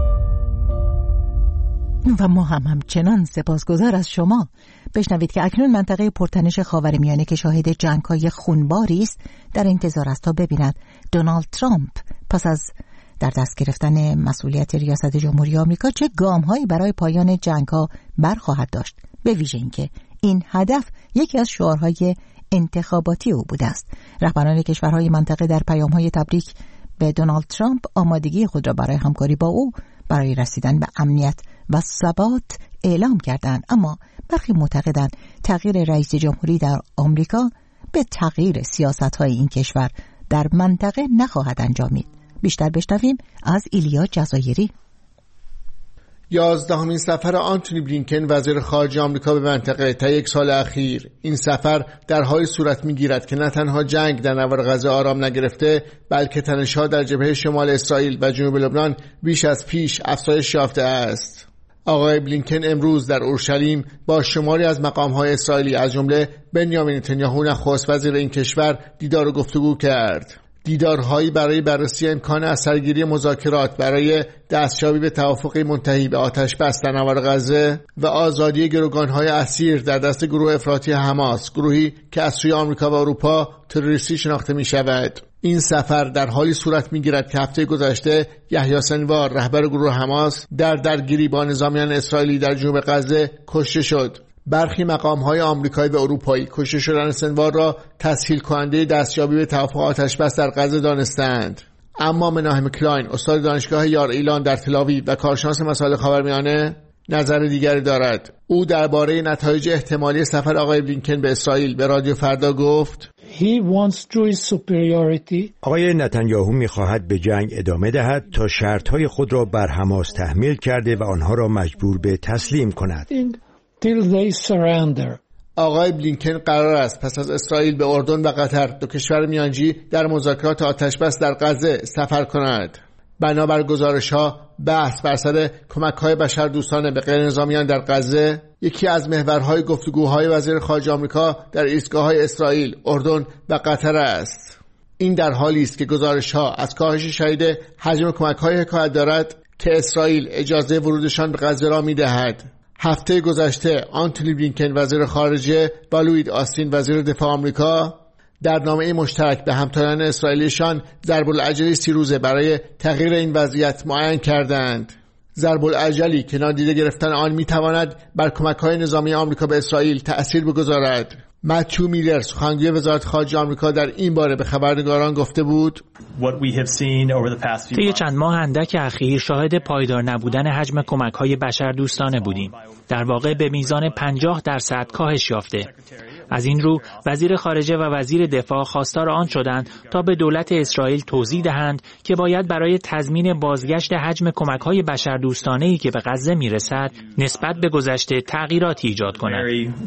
و ما هم همچنان سپاسگزار از شما. بشنوید که اکنون منطقه پرتنش خاورمیانه که شاهد جنگ‌های خونباری است در انتظار است تا ببیند دونالد ترامپ پس از در دست گرفتن مسئولیت ریاست جمهوری آمریکا چه گام‌هایی برای پایان جنگ‌ها برخواهد داشت، به ویژه اینکه این هدف یکی از شعارهای انتخاباتی او بوده است. رهبران کشورهای منطقه در پیام‌های تبریک به دونالد ترامپ آمادگی خود را برای همکاری با او برای رسیدن به امنیت و ثبات اعلام کردند، اما برخی معتقدند تغییر رئیس جمهوری در آمریکا به تغییر سیاست‌های این کشور در منطقه نخواهد انجامید. بیشتر بشنویم از ایلیا جزایری. یازدهمین سفر آنتونی بلینکن وزیر خارجه آمریکا به منطقه تا یک سال اخیر. این سفر در حالی صورت می‌گیرد که نه تنها جنگ در نوار غزه آرام نگرفته، بلکه تنش‌ها در جبهه شمال اسرائیل و جنوب لبنان بیش از پیش افزایش یافته است. آقای بلینکن امروز در اورشلیم با شماری از مقام‌های اسرائیلی از جمله بنیامین نتانیاهو نخست وزیر این کشور دیدار و گفتگو کرد. دیدارهایی برای بررسی امکان اثرگیری مذاکرات برای دستیابی به توافقی منتهی به آتش بس در نوار غزه و آزادی گروگان‌های اسیر در دست گروه افراطی حماس، گروهی که از سوی آمریکا و اروپا تروریستی شناخته می‌شود. این سفر در حالی صورت می‌گیرد که هفته گذشته یحیی سنوار، رهبر گروه حماس، در درگیری با نظامیان اسرائیلی در جنوب غزه کشته شد. برخی مقام‌های آمریکایی و اروپایی کشته شدن سنوار را تسهیل کننده دستیابی به توافق آتش‌بس در غزه دانستند. اما مناهم کلاین، استاد دانشگاه یار ایلان در تل‌آویو و کارشناس مسائل خاورمیانه، نظر دیگری دارد. او درباره نتایج احتمالی سفر آقای بلینکن به اسرائیل به رادیو فردا گفت: He wants Jewish superiority. آقای نتانیاهو می‌خواهد به جنگ ادامه دهد تا شرطهای خود را بر حماس تحمیل کرده و آنها را مجبور به تسلیم کند. Till they surrender. آقای بلینکن قرار است پس از اسرائیل به اردن و قطر، دو کشور میانجی، در مذاکرات آتشبس در غزه سفر کند. بنابر گزارش‌ها بحث بر سر کمک‌های بشردوستانه به غیرنظامیان در غزه یکی از محورهای گفتگوهای وزیر خارجه آمریکا در ایستگاه‌های اسرائیل، اردن و قطر است. این در حالی است که گزارش‌ها از کاهش شدید حجم کمک‌های حکایت دارد که اسرائیل اجازه ورودشان به غزه را می‌دهد. هفته گذشته آنتونی بلینکن وزیر خارجه و لوید آستین وزیر دفاع آمریکا در نامه مشترک به همتایان اسرائیلیشان ضرب العجلی سی روزه برای تغییر این وضعیت معین کردند. ضرب العجلی که نادیده گرفتن آن میتواند بر کمک‌های نظامی آمریکا به اسرائیل تأثیر بگذارد. متیو میلر سخنگوی وزارت خارجه آمریکا در این باره به خبرنگاران گفته بود: طی چند ماه اندک اخیر شاهد پایدار نبودن حجم کمک‌های بشردوستانه بودیم. در واقع به میزان پنجاه درصد کاهش یافته. از این رو وزیر خارجه و وزیر دفاع خواستار آن شدند تا به دولت اسرائیل توضیح دهند که باید برای تضمین بازگشت حجم کمک‌های بشردوستانه‌ای که به غزه میرسد نسبت به گذشته تغییراتی ایجاد کنند.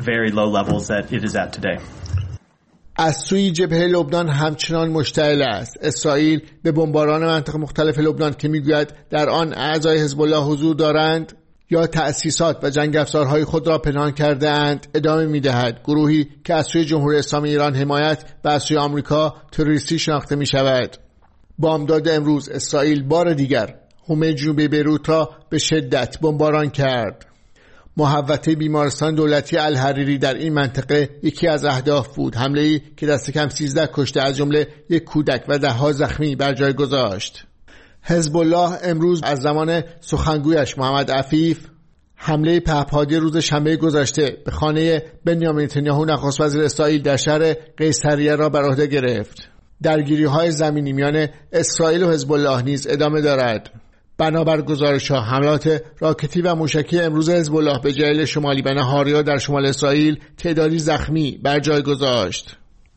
از سوی جبهه لبنان همچنان مشتعل است. اسرائیل به بمباران مناطق مختلف لبنان که میگوید در آن اعضای حزب الله حضور دارند یا تأسیسات و جنگ افزارهای خود را پنهان کرده اند ادامه می‌دهد. گروهی که از سوی جمهوری اسلامی ایران حمایت و از سوی آمریکا تروریستی شناخته می‌شود. بامداد امروز اسرائیل بار دیگر حومه جنوبی بیروت را به شدت بمباران کرد. محوطه بیمارستان دولتی الحریری در این منطقه یکی از اهداف بود. حمله‌ای که دست کم سیزده کشته از جمله یک کودک و ده‌ها زخمی بر جای گذاشت. حزب الله امروز از زمان سخنگویش محمد عفیف حمله پهپادی روز شنبه گذشته به خانه بنیامین نتانیاهو نخست وزیر اسرائیل در شهر قیصریه را بر عهده گرفت. درگیری‌های زمینی میان اسرائیل و حزب الله نیز ادامه دارد. بنابر گزارش‌ها حملات راکتی و موشکی امروز حزب الله به جلیل شمالی و نهاریا در شمال اسرائیل تعدادی زخمی بر جای گذاشت.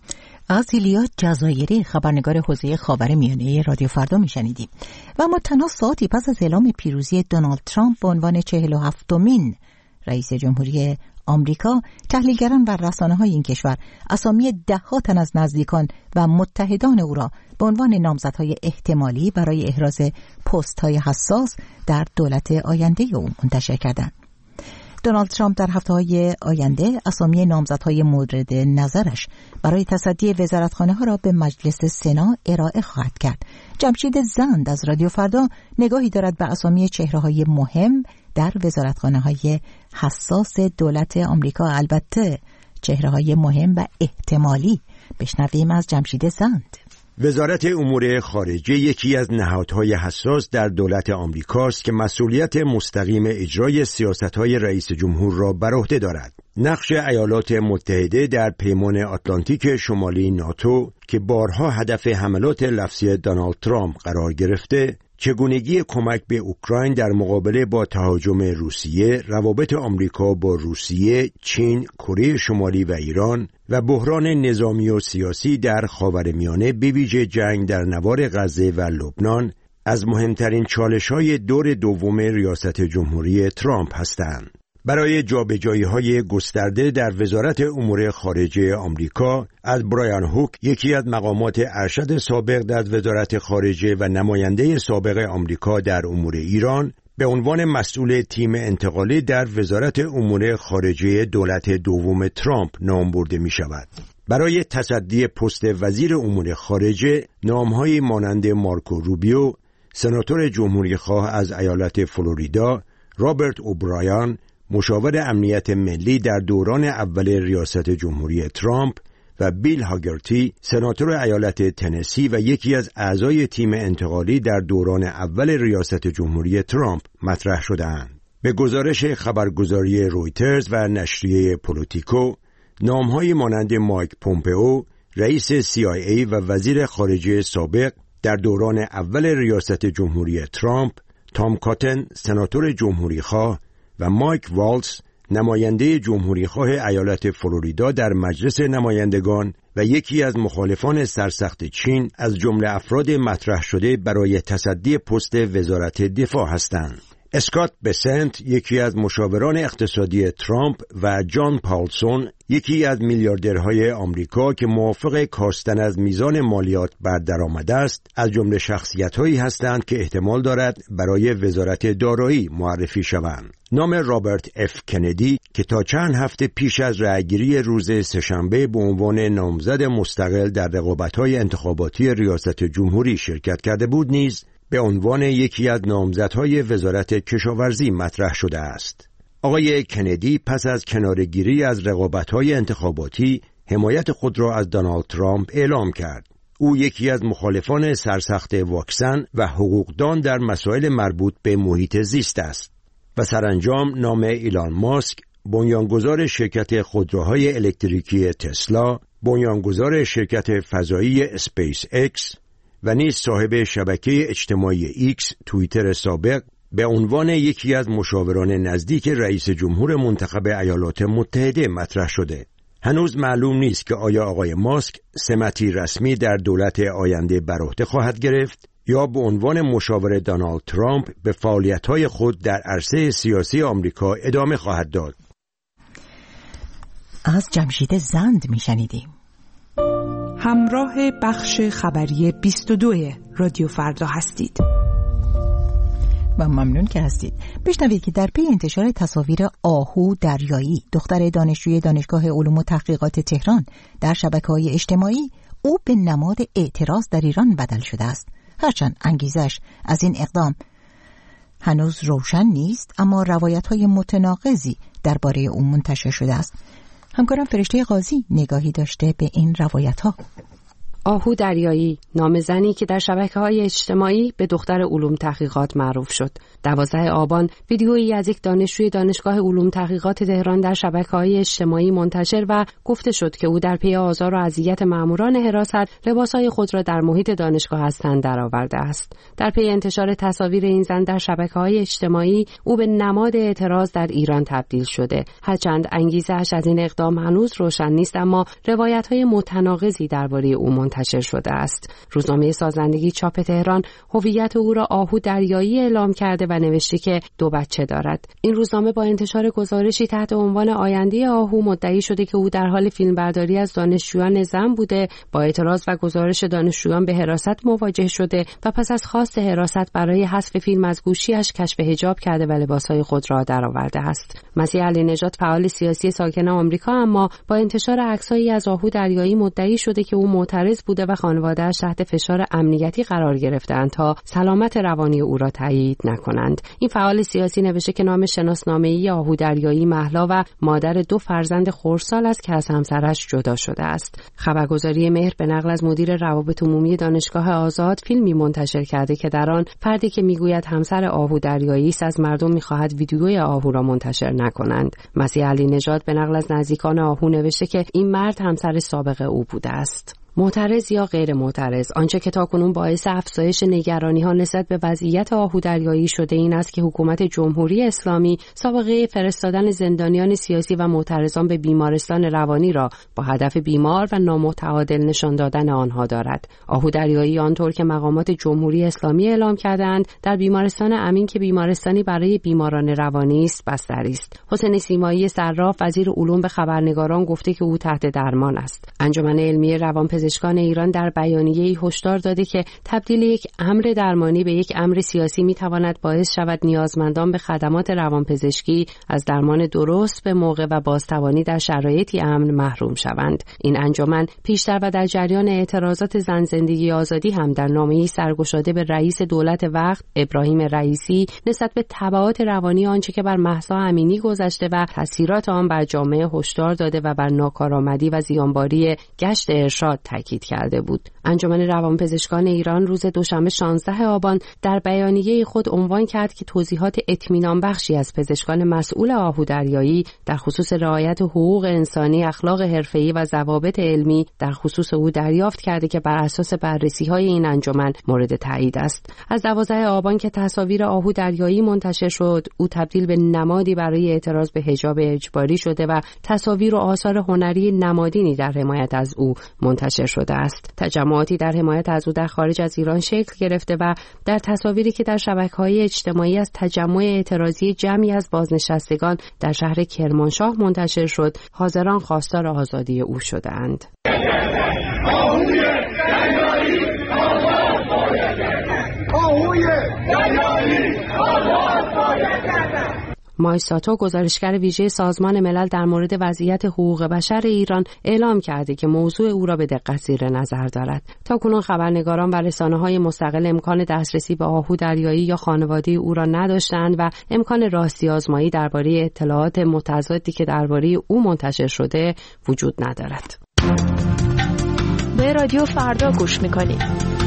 از ایلیا جزایری خبرنگار حوزه خاورمیانه رادیو فردا میشنیدیم. و ما تنها ساعتی پس از اعلام پیروزی دونالد ترامپ به عنوان چهل و هفتمین رئیس جمهوری آمریکا، تحلیلگران و رسانه‌های این کشور اسامی ده‌ها تن از نزدیکان و متحدان او را به عنوان نامزدهای احتمالی برای احراز پست‌های حساس در دولت آینده او منتشر کردند. دونالد ترامپ در هفته‌های آینده اسامی نامزدهای مورد نظرش برای تصدی وزارتخانه‌ها را به مجلس سنا ارائه خواهد کرد. جمشید زند از رادیو فردا نگاهی دارد به اسامی چهره‌های مهم در وزارتخانه‌های حساس دولت آمریکا، البته چهره‌های مهم و احتمالی. بشنویم از جمشید زند. وزارت امور خارجه یکی از نهادهای حساس در دولت آمریکاست که مسئولیت مستقیم اجرای سیاست‌های رئیس جمهور را بر عهده دارد. نقش ایالات متحده در پیمان آتلانتیک شمالی ناتو که بارها هدف حملات لفظی دونالد ترامپ قرار گرفته، چگونگی کمک به اوکراین در مقابله با تهاجم روسیه، روابط آمریکا با روسیه، چین، کره شمالی و ایران و بحران نظامی و سیاسی در خاورمیانه به ویژه جنگ در نوار غزه و لبنان از مهمترین چالش‌های دور دوم ریاست جمهوری ترامپ هستند. برای جابجایی‌های گسترده در وزارت امور خارجه آمریکا، از برایان هوک، یکی از مقامات ارشد سابق در وزارت خارجه و نماینده سابق آمریکا در امور ایران، به عنوان مسئول تیم انتقالی در وزارت امور خارجه دولت دوم ترامپ نام برده می‌شود. برای تصدی پست وزیر امور خارجه، نام‌هایی مانند مارکو روبیو، سناتور جمهوری‌خواه از ایالت فلوریدا، رابرت اوبرایان، مشاور امنیت ملی در دوران اول ریاست جمهوری ترامپ، و بیل هاگرتی، سناتور ایالت تنسی و یکی از اعضای تیم انتقالی در دوران اول ریاست جمهوری ترامپ مطرح شده‌اند. به گزارش خبرگزاری رویترز و نشریه پولیتیکو، نام‌های مانند مایک پومپئو، رئیس سی آی ای و وزیر خارجه سابق در دوران اول ریاست جمهوری ترامپ، تام کاتن، سناتور جمهوری‌خواه، و مایک والتز نماینده جمهوریخواه ایالت فلوریدا در مجلس نمایندگان و یکی از مخالفان سرسخت چین از جمله افراد مطرح شده برای تصدی پست وزارت دفاع هستند. اسکات بسنت یکی از مشاوران اقتصادی ترامپ و جان پاولسون یکی از میلیاردرهای آمریکا که موافق کاستن از میزان مالیات بر درآمد است از جمله شخصیت‌هایی هستند که احتمال دارد برای وزارت دارایی معرفی شوند. نام رابرت اف کندی که تا چند هفته پیش از رأیگیری روز سه‌شنبه به عنوان نامزد مستقل در رقابت‌های انتخاباتی ریاست جمهوری شرکت کرده بود نیز به عنوان یکی از نامزدهای وزارت کشاورزی مطرح شده است. آقای کندی پس از کناره‌گیری از رقابت‌های انتخاباتی حمایت خود را از دونالد ترامپ اعلام کرد. او یکی از مخالفان سرسخت واکسن و حقوقدان در مسائل مربوط به محیط زیست است و سرانجام نام ایلان ماسک، بنیانگذار شرکت خودروهای الکتریکی تسلا، بنیانگذار شرکت فضایی اسپیس اکس و نیز صاحب شبکه اجتماعی ایکس توییتر سابق به عنوان یکی از مشاوران نزدیک رئیس جمهور منتخب ایالات متحده مطرح شده. هنوز معلوم نیست که آیا آقای ماسک سمتی رسمی در دولت آینده بر عهده خواهد گرفت یا به عنوان مشاور دونالد ترامپ به فعالیت‌های خود در عرصه سیاسی آمریکا ادامه خواهد داد. از جمشید زند میشنیدیم. همراه بخش خبری بیست و دو رادیو فردا هستید و ممنون که هستید. بشنوید که در پی انتشار تصاویر آهو دریایی دختر دانشجوی دانشگاه علوم و تحقیقات تهران در شبکه‌های اجتماعی، او به نماد اعتراض در ایران بدل شده است. هرچند انگیزش از این اقدام هنوز روشن نیست، اما روایت‌های متناقضی درباره او منتشر شده است. همکارم فرشته قاضی نگاهی داشته به این روایت‌ها. آهو دریایی، نام زنی که در شبکه‌های اجتماعی به دختر علوم تحقیقات معروف شد. دوازدهم آبان ویدیویی از یک دانشجوی دانشگاه علوم تحقیقات تهران در شبکه‌های اجتماعی منتشر و گفته شد که او در پی آزار و اذیت ماموران حراست لباسهای خود را در محیط دانشگاه از تن درآورده است. در پی انتشار تصاویر این زن در شبکه‌های اجتماعی، او به نماد اعتراض در ایران تبدیل شده. هرچند انگیزه‌اش از این اقدام هنوز روشن نیست، اما روایت‌های متناقضی درباره او منتشر شده است. روزنامه سازندگی چاپ تهران هویت او را آهو دریایی اعلام کرده و نوشته که دو بچه دارد. این روزنامه با انتشار گزارشی تحت عنوان آینده آهو مدعی شده که او در حال فیلمبرداری از دانشجویان زن بوده، با اعتراض و گزارش دانشجویان به حراست مواجه شده و پس از خواست حراست برای حذف فیلم از گوشیش کشف حجاب کرده و لباسهای خود را درآورده است. مسیح علی نژاد فعال سیاسی ساکن آمریکا اما با انتشار عکسایی از آهو دریایی مدعی شده که او معترض بوده و خانواده‌اش تحت فشار امنیتی قرار گرفتند تا سلامت روانی او را تایید نکنند. این فعال سیاسی نوشته که نام شناسنامه‌ای آهو دریایی مهلا و مادر دو فرزند خردسال است که از همسرش جدا شده است. خبرگزاری مهر به نقل از مدیر روابط عمومی دانشگاه آزاد فیلمی منتشر کرده که در آن فردی که میگوید همسر آهو دریایی است از مردم می‌خواهد ویدیوی آهو را منتشر نکنند. مسیح علی نژاد به نقل از نزدیکان آهو نوشته که این مرد همسر سابق او بوده است. معترض یا غیر معترض، آنچه که تاکنون باعث افزایش نگرانی‌ها نسبت به وضعیت آهو دریایی شده این است که حکومت جمهوری اسلامی سابقه فرستادن زندانیان سیاسی و معترضان به بیمارستان روانی را با هدف بیمار و نامتعادل نشان دادن آنها دارد. آهو دریایی آنطور که مقامات جمهوری اسلامی اعلام کردند در بیمارستان امین که بیمارستانی برای بیماران روانی است بستری است. حسین سیمایی صراف وزیر علوم به خبرنگاران گفته که او تحت درمان است. انجمن علمی روانپزشکی پزشکان ایران در بیانیه‌ای هشدار داده که تبدیل یک امر درمانی به یک امر سیاسی می‌تواند باعث شود نیازمندان به خدمات روانپزشکی از درمان درست به موقع و بازتوانی در شرایطی امن محروم شوند. این انجمن پیشتر و در جریان اعتراضات زن زندگی آزادی هم در نامه‌ای سرگشاده به رئیس دولت وقت ابراهیم رئیسی نسبت به تبعات روانی آنچه که بر مهسا امینی گذشته و تاثیرات آن بر جامعه هشدار داده و بر ناکارآمدی و زیانباری گشت ارشاد تاکید کرده بود. انجمن روانپزشکان ایران روز دوشنبه شانزده آبان در بیانیه خود عنوان کرد که توضیحات اطمینان بخشی از پزشکان مسئول آهو دریایی در خصوص رعایت حقوق انسانی، اخلاق حرفه‌ای و ضوابط علمی در خصوص او دریافت کرده که بر اساس بررسی‌های این انجمن مورد تایید است. از دوازده آبان که تصاویر آهو دریایی منتشر شد، او تبدیل به نمادی برای اعتراض به حجاب اجباری شده و تصاویر و آثار هنری نمادینی در حمایت از او منتشر شده است. تجمعاتی در حمایت از او در خارج از ایران شکل گرفته و در تصاویری که در شبکه‌های اجتماعی از تجمع اعتراضی جمعی از بازنشستگان در شهر کرمانشاه منتشر شد، حاضران خواستار آزادی او شدند. مایساتو گزارشگر ویژه سازمان ملل در مورد وضعیت حقوق بشر ایران اعلام کرده که موضوع او را به دقت زیر نظر دارد. تاکنون خبرنگاران و رسانه‌های مستقل امکان دسترسی به آهو دریایی یا خانواده او را نداشتند و امکان راستی آزمایی درباره اطلاعات متضادی که درباره او منتشر شده وجود ندارد. به رادیو فردا گوش می‌کنید.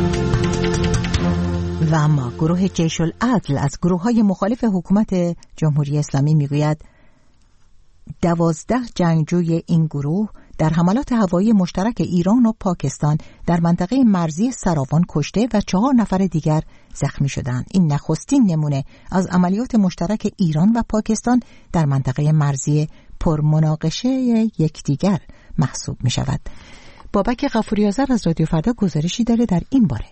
و اما گروه جیش العدل از گروه‌های مخالف حکومت جمهوری اسلامی میگوید دوازده جنگجوی این گروه در حملات هوایی مشترک ایران و پاکستان در منطقه مرزی سراوان کشته و چهار نفر دیگر زخمی شدند. این نخستین نمونه از عملیات مشترک ایران و پاکستان در منطقه مرزی پرمناقشه یکدیگر محسوب می شود. بابک غفوری‌آذر از رادیو فردا گزارشی داره در این باره.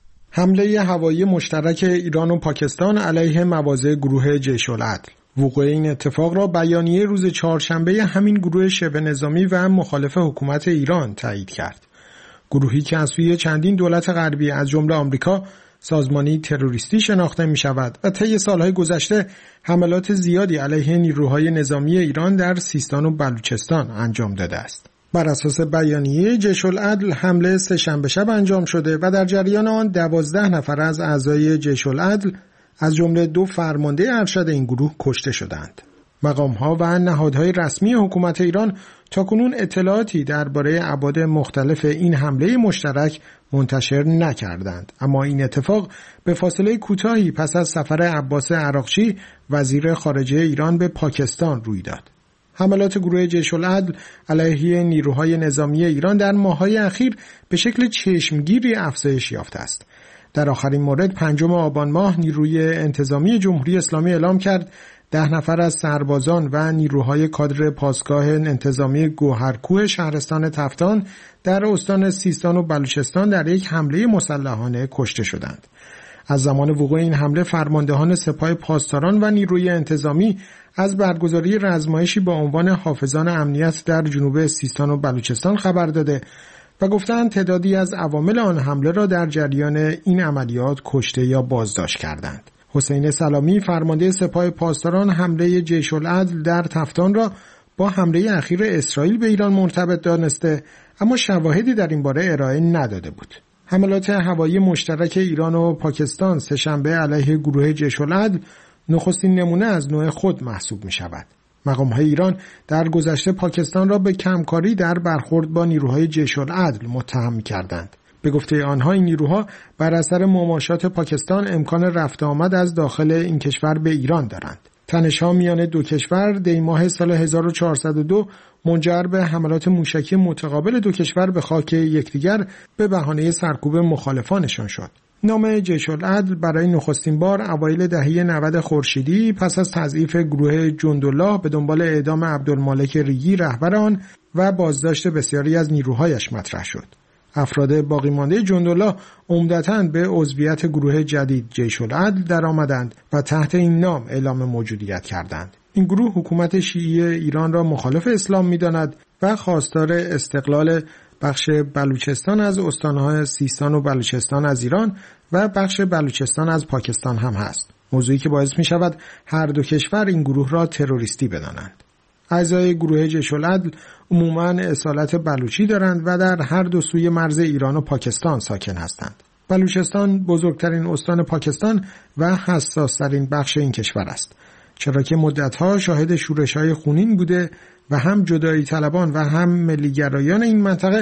حمله هوایی مشترک ایران و پاکستان علیه مواضع گروه جیش العدل. وقوع این اتفاق را بیانیه روز چهارشنبه همین گروه شبه نظامی و مخالف حکومت ایران تایید کرد. گروهی که از سوی چندین دولت غربی از جمله آمریکا سازمانی تروریستی شناخته می شود و طی سالهای گذشته حملات زیادی علیه نیروهای نظامی ایران در سیستان و بلوچستان انجام داده است. بر اساس بیانیه جیش العدل حمله سه شنبه شب انجام شده و در جریان آن دوازده نفر از اعضای جیش العدل از جمله دو فرمانده ارشد این گروه کشته شدند. مقام‌ها و نهادهای رسمی حکومت ایران تاکنون اطلاعاتی درباره ابعاد مختلف این حمله مشترک منتشر نکردند، اما این اتفاق به فاصله کوتاهی پس از سفر عباس عراقچی وزیر خارجه ایران به پاکستان روی داد. حملات گروه جیش العدل علیه نیروهای نظامی ایران در ماه‌های اخیر به شکل چشمگیری افزایش یافته است. در آخرین مورد پنجم آبان ماه نیروی انتظامی جمهوری اسلامی اعلام کرد ده نفر از سربازان و نیروهای کادر پاسگاه انتظامی گوهرکوه شهرستان تفتان در استان سیستان و بلوچستان در یک حمله مسلحانه کشته شدند. از زمان وقوع این حمله فرماندهان سپاه پاسداران و نیروی انتظامی از برگزاری رزمایشی با عنوان حافظان امنیت در جنوب سیستان و بلوچستان خبر داده و گفتند تعدادی از عوامل آن حمله را در جریان این عملیات کشته یا بازداشت کردند. حسین سلامی فرمانده سپاه پاسداران حمله جیش العدل در تفتان را با حمله اخیر اسرائیل به ایران مرتبط دانسته، اما شواهدی در این باره ارائه نداده بود. حملات هوایی مشترک ایران و پاکستان سه‌شنبه علیه گروه جیش العدل نخستین نمونه از نوع خود محسوب می شود. مقام‌های ایران در گذشته پاکستان را به کمکاری در برخورد با نیروهای جیش العدل متهم کردند. به گفته آنها این نیروها بر اثر مماشات پاکستان امکان رفت آمد از داخل این کشور به ایران دارند. تنش‌ها میان دو کشور دی ماه سال هزار و چهارصد و دو منجر به حملات موشکی متقابل دو کشور به خاک یکدیگر به بهانه سرکوب مخالفانشان شد. نام جیش العدل برای نخستین بار اوایل دهه نود خورشیدی پس از تضعیف گروه جندالله به دنبال اعدام عبدالمالک ریگی رهبر آن و بازداشت بسیاری از نیروهایش مطرح شد. افراد باقی مانده جندالله عمدتاً به عضویت گروه جدید جیش العدل درآمدند و تحت این نام اعلام موجودیت کردند. این گروه حکومت شیعی ایران را مخالف اسلام می‌داند و خواستار استقلال بخش بلوچستان از استان‌های سیستان و بلوچستان از ایران و بخش بلوچستان از پاکستان هم هست. موضوعی که باعث می شود هر دو کشور این گروه را تروریستی بدانند. اعضای گروه جیش العدل عموماً اصالت بلوچی دارند و در هر دو سوی مرز ایران و پاکستان ساکن هستند. بلوچستان بزرگترین استان پاکستان و حساس‌ترین بخش این کشور است، چرا که مدت‌ها شاهد شورش‌های خونین بوده و هم جدایی طلبان و هم ملی‌گرایان این منطقه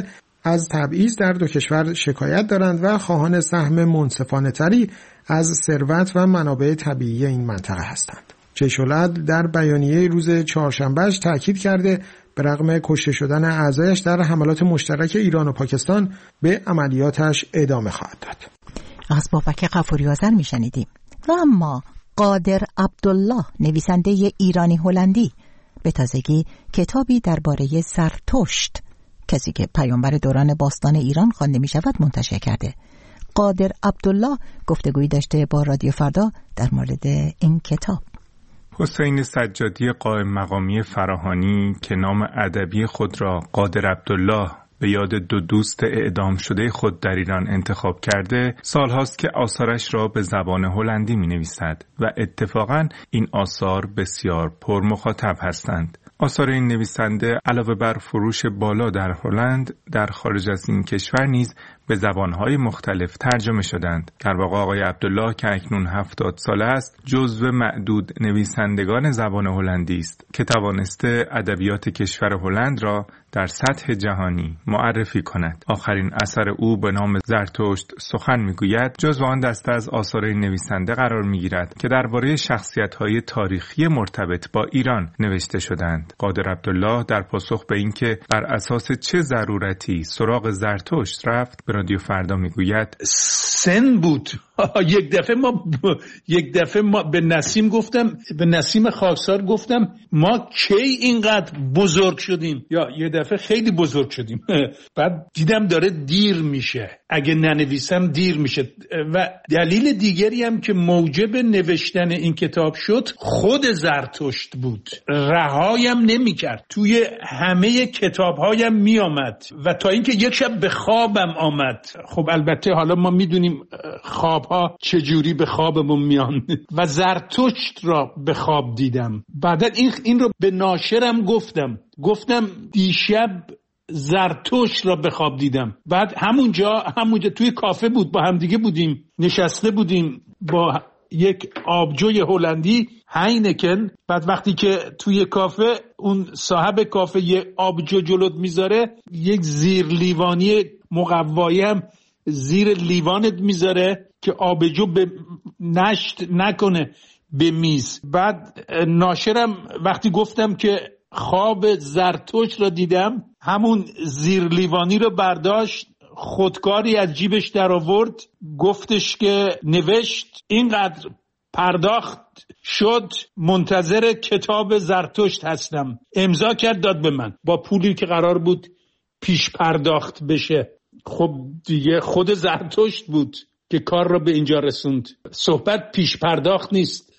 از تبعیض در دو کشور شکایت دارند و خواهان سهم منصفانه تری از ثروت و منابع طبیعی این منطقه هستند. جیش‌العدل در بیانیه روز چهارشنبهش تاکید کرده به رغم کشته شدن اعضایش در حملات مشترک ایران و پاکستان به عملیاتش ادامه خواهد داد. از بابک غفوری آذر میشنیدیم. و اما قادر عبدالله، نویسنده ایرانی هلندی، به تازگی کتابی درباره زرتشت، کسی که پیامبر دوران باستان ایران خوانده می شود، منتشر کرده. قادر عبدالله گفتگویی داشته با رادیو فردا در مورد این کتاب. حسین سجادی قائم مقامی فراهانی که نام ادبی خود را قادر عبدالله به یاد دو دوست اعدام شده خود در ایران انتخاب کرده، سالهاست که آثارش را به زبان هلندی می نویسد و اتفاقاً این آثار بسیار پر مخاطب هستند. آثار این نویسنده علاوه بر فروش بالا در هلند، در خارج از این کشور نیز به زبانهای مختلف ترجمه شدند. در واقع آقای عبدالله که اکنون هفتاد ساله است، جزو معدود نویسندگان زبان هلندی است که توانسته ادبیات کشور هلند را در سطح جهانی معرفی کند. آخرین اثر او به نام زرتشت سخن میگوید جزو آن دسته از آثار این نویسنده قرار میگیرد که درباره شخصیت‌های تاریخی مرتبط با ایران نوشته شدند. قادر عبدالله در پاسخ به اینکه بر اساس چه ضرورتی سراغ زرتشت رفت به رادیو فردا میگوید سن بود. یک دفعه ما یک دفعه ما به نسیم گفتم، به نسیم خاکسار گفتم ما کی اینقدر بزرگ شدیم، یا یه دفعه خیلی بزرگ شدیم. بعد دیدم داره دیر میشه، اگه ننویسم دیر میشه. و دلیل دیگری هم که موجب نوشتن این کتاب شد خود زرتشت بود. رهایم نمیکرد، توی همه کتابهایم میامد و تا اینکه یک شب به خوابم آمد. خب البته حالا ما میدونیم خواب ها چجوری به خوابمون میان و زرتشت را به خواب دیدم. بعد این این رو به ناشرم گفتم گفتم دیشب زرتشت را به خواب دیدم. بعد همونجا همونجا توی کافه بود، با همدیگه بودیم، نشسته بودیم با یک آبجوی هلندی هاینکن. بعد وقتی که توی کافه اون صاحب کافه یه آبجو جلوت میذاره، یک زیر لیوانی مقوایی هم زیر لیوانت میذاره که آبجو به نشت نکنه به میز. بعد ناشرم وقتی گفتم که خواب زرتشت را دیدم، همون زیر لیوانی رو برداشت، خودکاری از جیبش در آورد، گفتش که نوشت اینقدر پرداخت شد، منتظر کتاب زرتشت هستم. امضا کرد داد به من با پولی که قرار بود پیش پرداخت بشه. خب دیگه خود زرتشت بود که کار را به اینجا رسوند. صحبت پیش پرداخت نیست،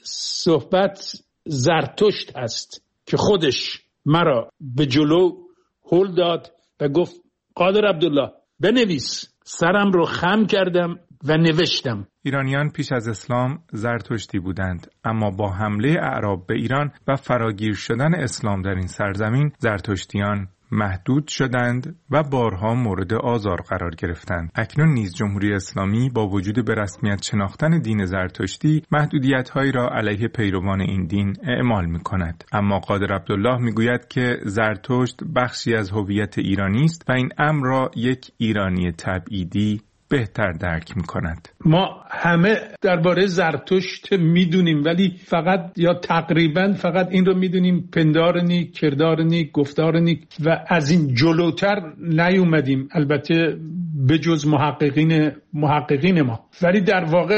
صحبت زرتشت هست که خودش مرا به جلو هل داد و گفت قادر عبدالله بنویس. سرم رو خم کردم و نوشتم. ایرانیان پیش از اسلام زرتشتی بودند، اما با حمله اعراب به ایران و فراگیر شدن اسلام در این سرزمین، زرتشتیان محدود شدند و بارها مورد آزار قرار گرفتند. اکنون نیز جمهوری اسلامی با وجود به رسمیت شناختن دین زرتشتی محدودیت‌هایی را علیه پیروان این دین اعمال می‌کند. اما قادر عبدالله می‌گوید که زرتشت بخشی از هویت ایرانی است و این امر را یک ایرانی تبعیدی بهتر درک می‌کند. ما همه درباره زرتشت میدونیم، ولی فقط یا تقریبا فقط این رو میدونیم پندارنی، کردارنی، گفتارنی و از این جلوتر نیومدیم، البته به جز محققین محققین ما. ولی در واقع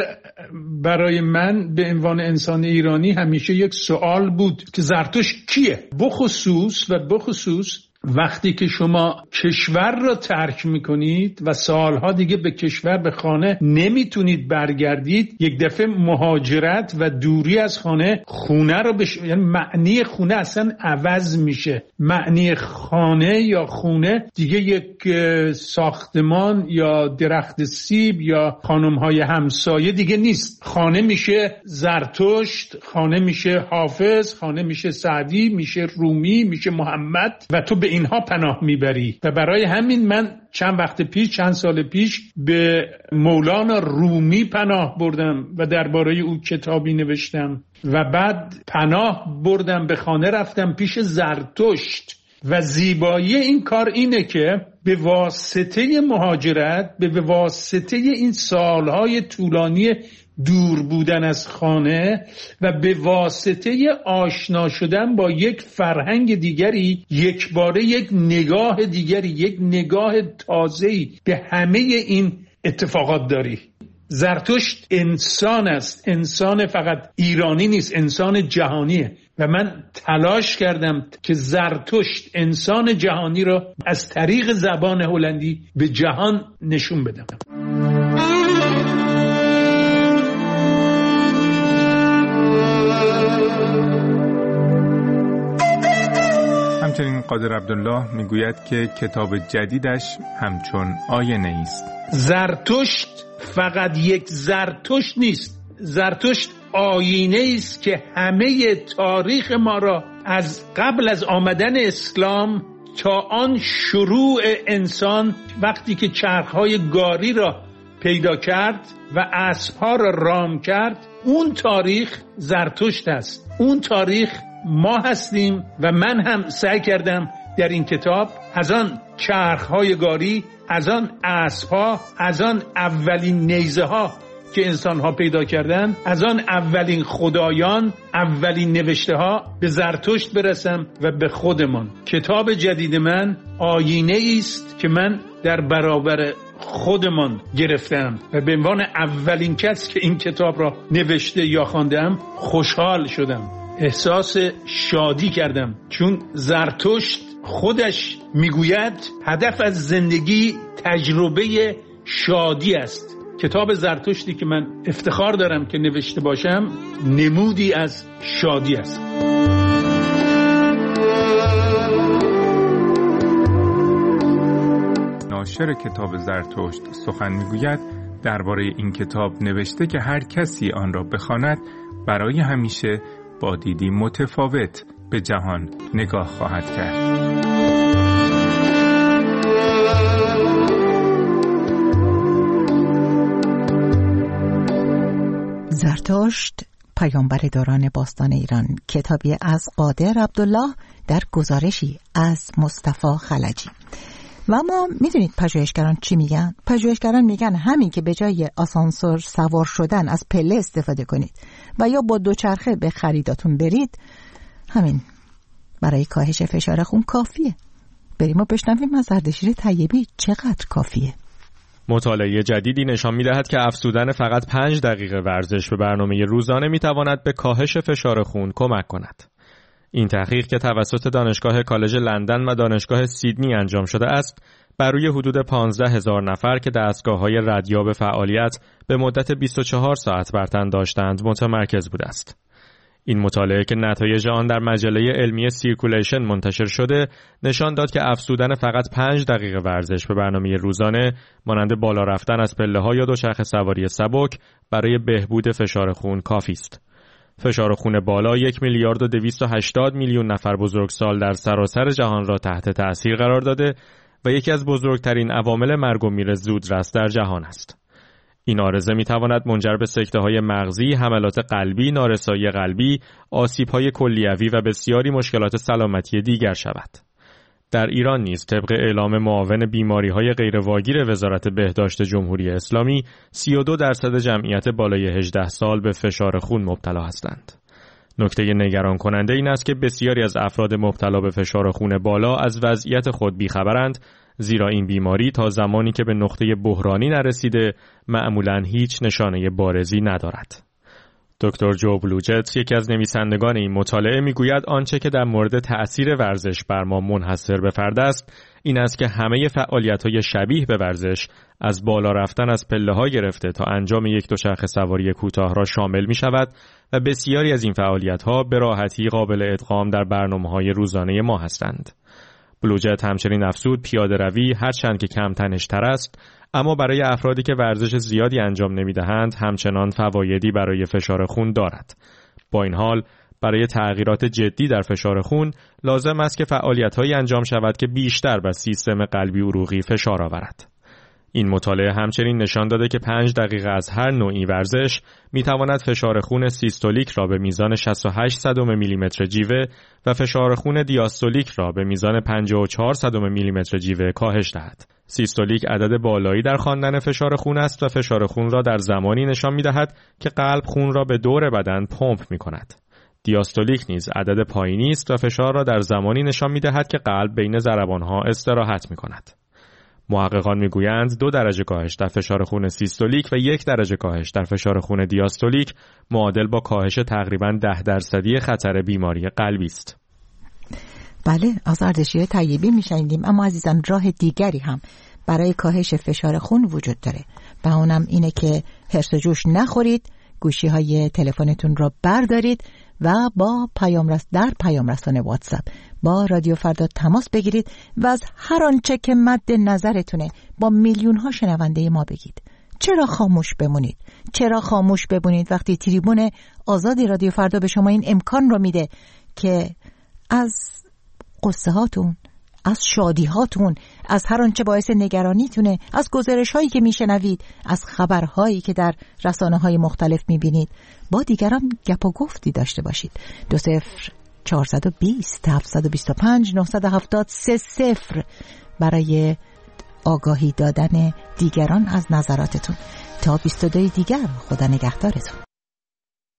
برای من به عنوان انسان ایرانی همیشه یک سوال بود که زرتشت کیه؟ بخصوص و بخصوص وقتی که شما کشور را ترک میکنید و سالها دیگه به کشور به خانه نمیتونید برگردید، یک دفعه مهاجرت و دوری از خانه خونه رو بش... یعنی معنی خونه اصلا عوض میشه. معنی خانه یا خونه دیگه یک ساختمان یا درخت سیب یا خانمهای همسایه دیگه نیست. خانه میشه زرتشت، خانه میشه حافظ، خانه میشه سعدی، میشه رومی، میشه محمد و تو به اینها پناه میبری. و برای همین من چند وقت پیش چند سال پیش به مولانا رومی پناه بردم و درباره او کتابی نوشتم و بعد پناه بردم به خانه، رفتم پیش زرتشت و زیبایی این کار اینه که به واسطه مهاجرت، به واسطه این سالهای طولانی دور بودن از خانه و به واسطه آشنا شدن با یک فرهنگ دیگری، یک باره یک نگاه دیگری، یک نگاه تازه‌ای به همه این اتفاقات داری. زرتشت انسان است، انسان فقط ایرانی نیست، انسان جهانیه و من تلاش کردم که زرتشت انسان جهانی را از طریق زبان هلندی به جهان نشون بدم. همچنین قادر عبدالله میگوید که کتاب جدیدش همچون آینه است. زرتشت فقط یک زرتشت نیست، زرتشت آینه است که همه تاریخ ما را از قبل از آمدن اسلام تا آن شروع انسان وقتی که چرخهای گاری را پیدا کرد و اسبها را رام کرد، اون تاریخ زرتشت است. اون تاریخ ما هستیم و من هم سعی کردم در این کتاب از آن چرخهای گاری، از آن اسبها، از آن اولین نیزه ها که انسان ها پیدا کردن، از آن اولین خدایان، اولین نوشته ها به زرتشت برسم و به خودمان. کتاب جدید من آینه است که من در برابر خودمان گرفتم و به عنوان اولین کس که این کتاب را نوشته یا خواندم خوشحال شدم، احساس شادی کردم، چون زرتشت خودش میگوید هدف از زندگی تجربه شادی است. کتاب زرتشتی که من افتخار دارم که نوشته باشم نمودی از شادی است. ناشر کتاب زرتشت سخن میگوید درباره این کتاب نوشته که هر کسی آن را بخواند برای همیشه با دیدی متفاوت به جهان نگاه خواهد کرد. زرتشت پیامبر دوران باستان ایران، کتابی از قادر عبدالله در گزارشی از مصطفی خلجی. و ما میدونید پژوهشگران چی میگن؟ پژوهشگران میگن همین که به جای آسانسور سوار شدن از پله استفاده کنید و یا با دوچرخه به خریداتون برید، همین برای کاهش فشار خون کافیه. بریم و بشنویم از اردشیر طیبی چقدر کافیه. مطالعه جدیدی نشان می‌دهد که افزودن فقط پنج دقیقه ورزش به برنامه روزانه می‌تواند به کاهش فشار خون کمک کند. این تحقیق که توسط دانشگاه کالج لندن و دانشگاه سیدنی انجام شده است، بر روی حدود پانزده هزار نفر که دستگاه‌های ردیاب فعالیت به مدت بیست و چهار ساعت بر تن داشتند متمرکز بوده است. این مطالعه که نتایج آن در مجله علمی سیرکولیشن منتشر شده، نشان داد که افزودن فقط پنج دقیقه ورزش به برنامه روزانه مانند بالا رفتن از پله‌ها یا دوچرخه سواری سبک برای بهبود فشار خون کافی است. فشار خون بالا یک میلیارد و دویست و هشتاد میلیون نفر بزرگسال در سراسر جهان را تحت تأثیر قرار داده و یکی از بزرگترین عوامل مرگ و میر زودرس در جهان است. این عارضه میتواند منجر به سکته‌های مغزی، حملات قلبی، نارسایی قلبی، آسیب‌های کلیوی و بسیاری مشکلات سلامتی دیگر شود. در ایران نیز طبق اعلام معاون بیماری‌های غیرواگیر وزارت بهداشت جمهوری اسلامی، سی و دو درصد جمعیت بالای هجده سال به فشار خون مبتلا هستند. نکته نگران کننده این است که بسیاری از افراد مبتلا به فشار خون بالا از وضعیت خود بیخبرند، زیرا این بیماری تا زمانی که به نقطه بحرانی نرسیده معمولاً هیچ نشانه بارزی ندارد. دکتر جو بلوجت، یکی از نویسندگان این مطالعه، میگوید آنچه که در مورد تأثیر ورزش بر ما منحصر به فرد است، این است که همه فعالیت‌های شبیه به ورزش از بالا رفتن از پله‌ها گرفته تا انجام یک دوچرخه سواری کوتاه را شامل می‌شود و بسیاری از این فعالیت‌ها به راحتی قابل ادغام در برنامه‌های روزانه ما هستند. بلوجت همچنین افزود پیاده روی هرچند که کم تنش‌تر است، اما برای افرادی که ورزش زیادی انجام نمی‌دهند همچنان فوایدی برای فشار خون دارد. با این حال برای تغییرات جدی در فشار خون لازم است که فعالیت‌هایی انجام شود که بیشتر بر سیستم قلبی عروقی فشار آورد. این مطالعه همچنین نشان داده که پنج دقیقه از هر نوعی ورزش میتواند فشار خون سیستولیک را به میزان شصت و هشت صدم میلیمتر جیوه و فشار خون دیاستولیک را به میزان پنجاه و چهار صدم میلیمتر جیوه کاهش دهد. سیستولیک عدد بالایی در خواندن فشار خون است و فشار خون را در زمانی نشان می‌دهد که قلب خون را به دور بدن پمپ می‌کند. دیاستولیک نیز عدد پایینی است و فشار را در زمانی نشان می‌دهد که قلب بین ضربان‌ها استراحت می‌کند. محققان می‌گویند دو درجه کاهش در فشار خون سیستولیک و یک درجه کاهش در فشار خون دیاستولیک معادل با کاهش تقریباً ده درصدی خطر بیماری قلبی است. بله، آزاردشی طیبی میشنیدیم، اما عزیزان راه دیگری هم برای کاهش فشار خون وجود داره و اونم اینه که هرس و جوش نخورید، گوشی های تلفنتون را بردارید و با پیامرس در پیامرسان واتساپ با رادیو فردا تماس بگیرید و از هر آنچه که مد نظرتونه با میلیون ها شنونده ما بگید. چرا خاموش بمونید؟ چرا خاموش بمونید وقتی تریبون آزادی رادیو فردا به شما این امکان رو میده که از قصه هاتون، از شادی هاتون، از هر آنچه باعث نگرانیتونه، از گزارش هایی که میشنوید، از خبرهایی که در رسانه های مختلف میبینید با دیگران گپ و گفتی داشته باشید. دو صفر چهارصد و بیست هفتصد و بیست و پنج نهصد و هفتاد سه صفر برای آگاهی دادن دیگران از نظراتتون. تا بیست و دو دیگر، خدا نگهدارتون.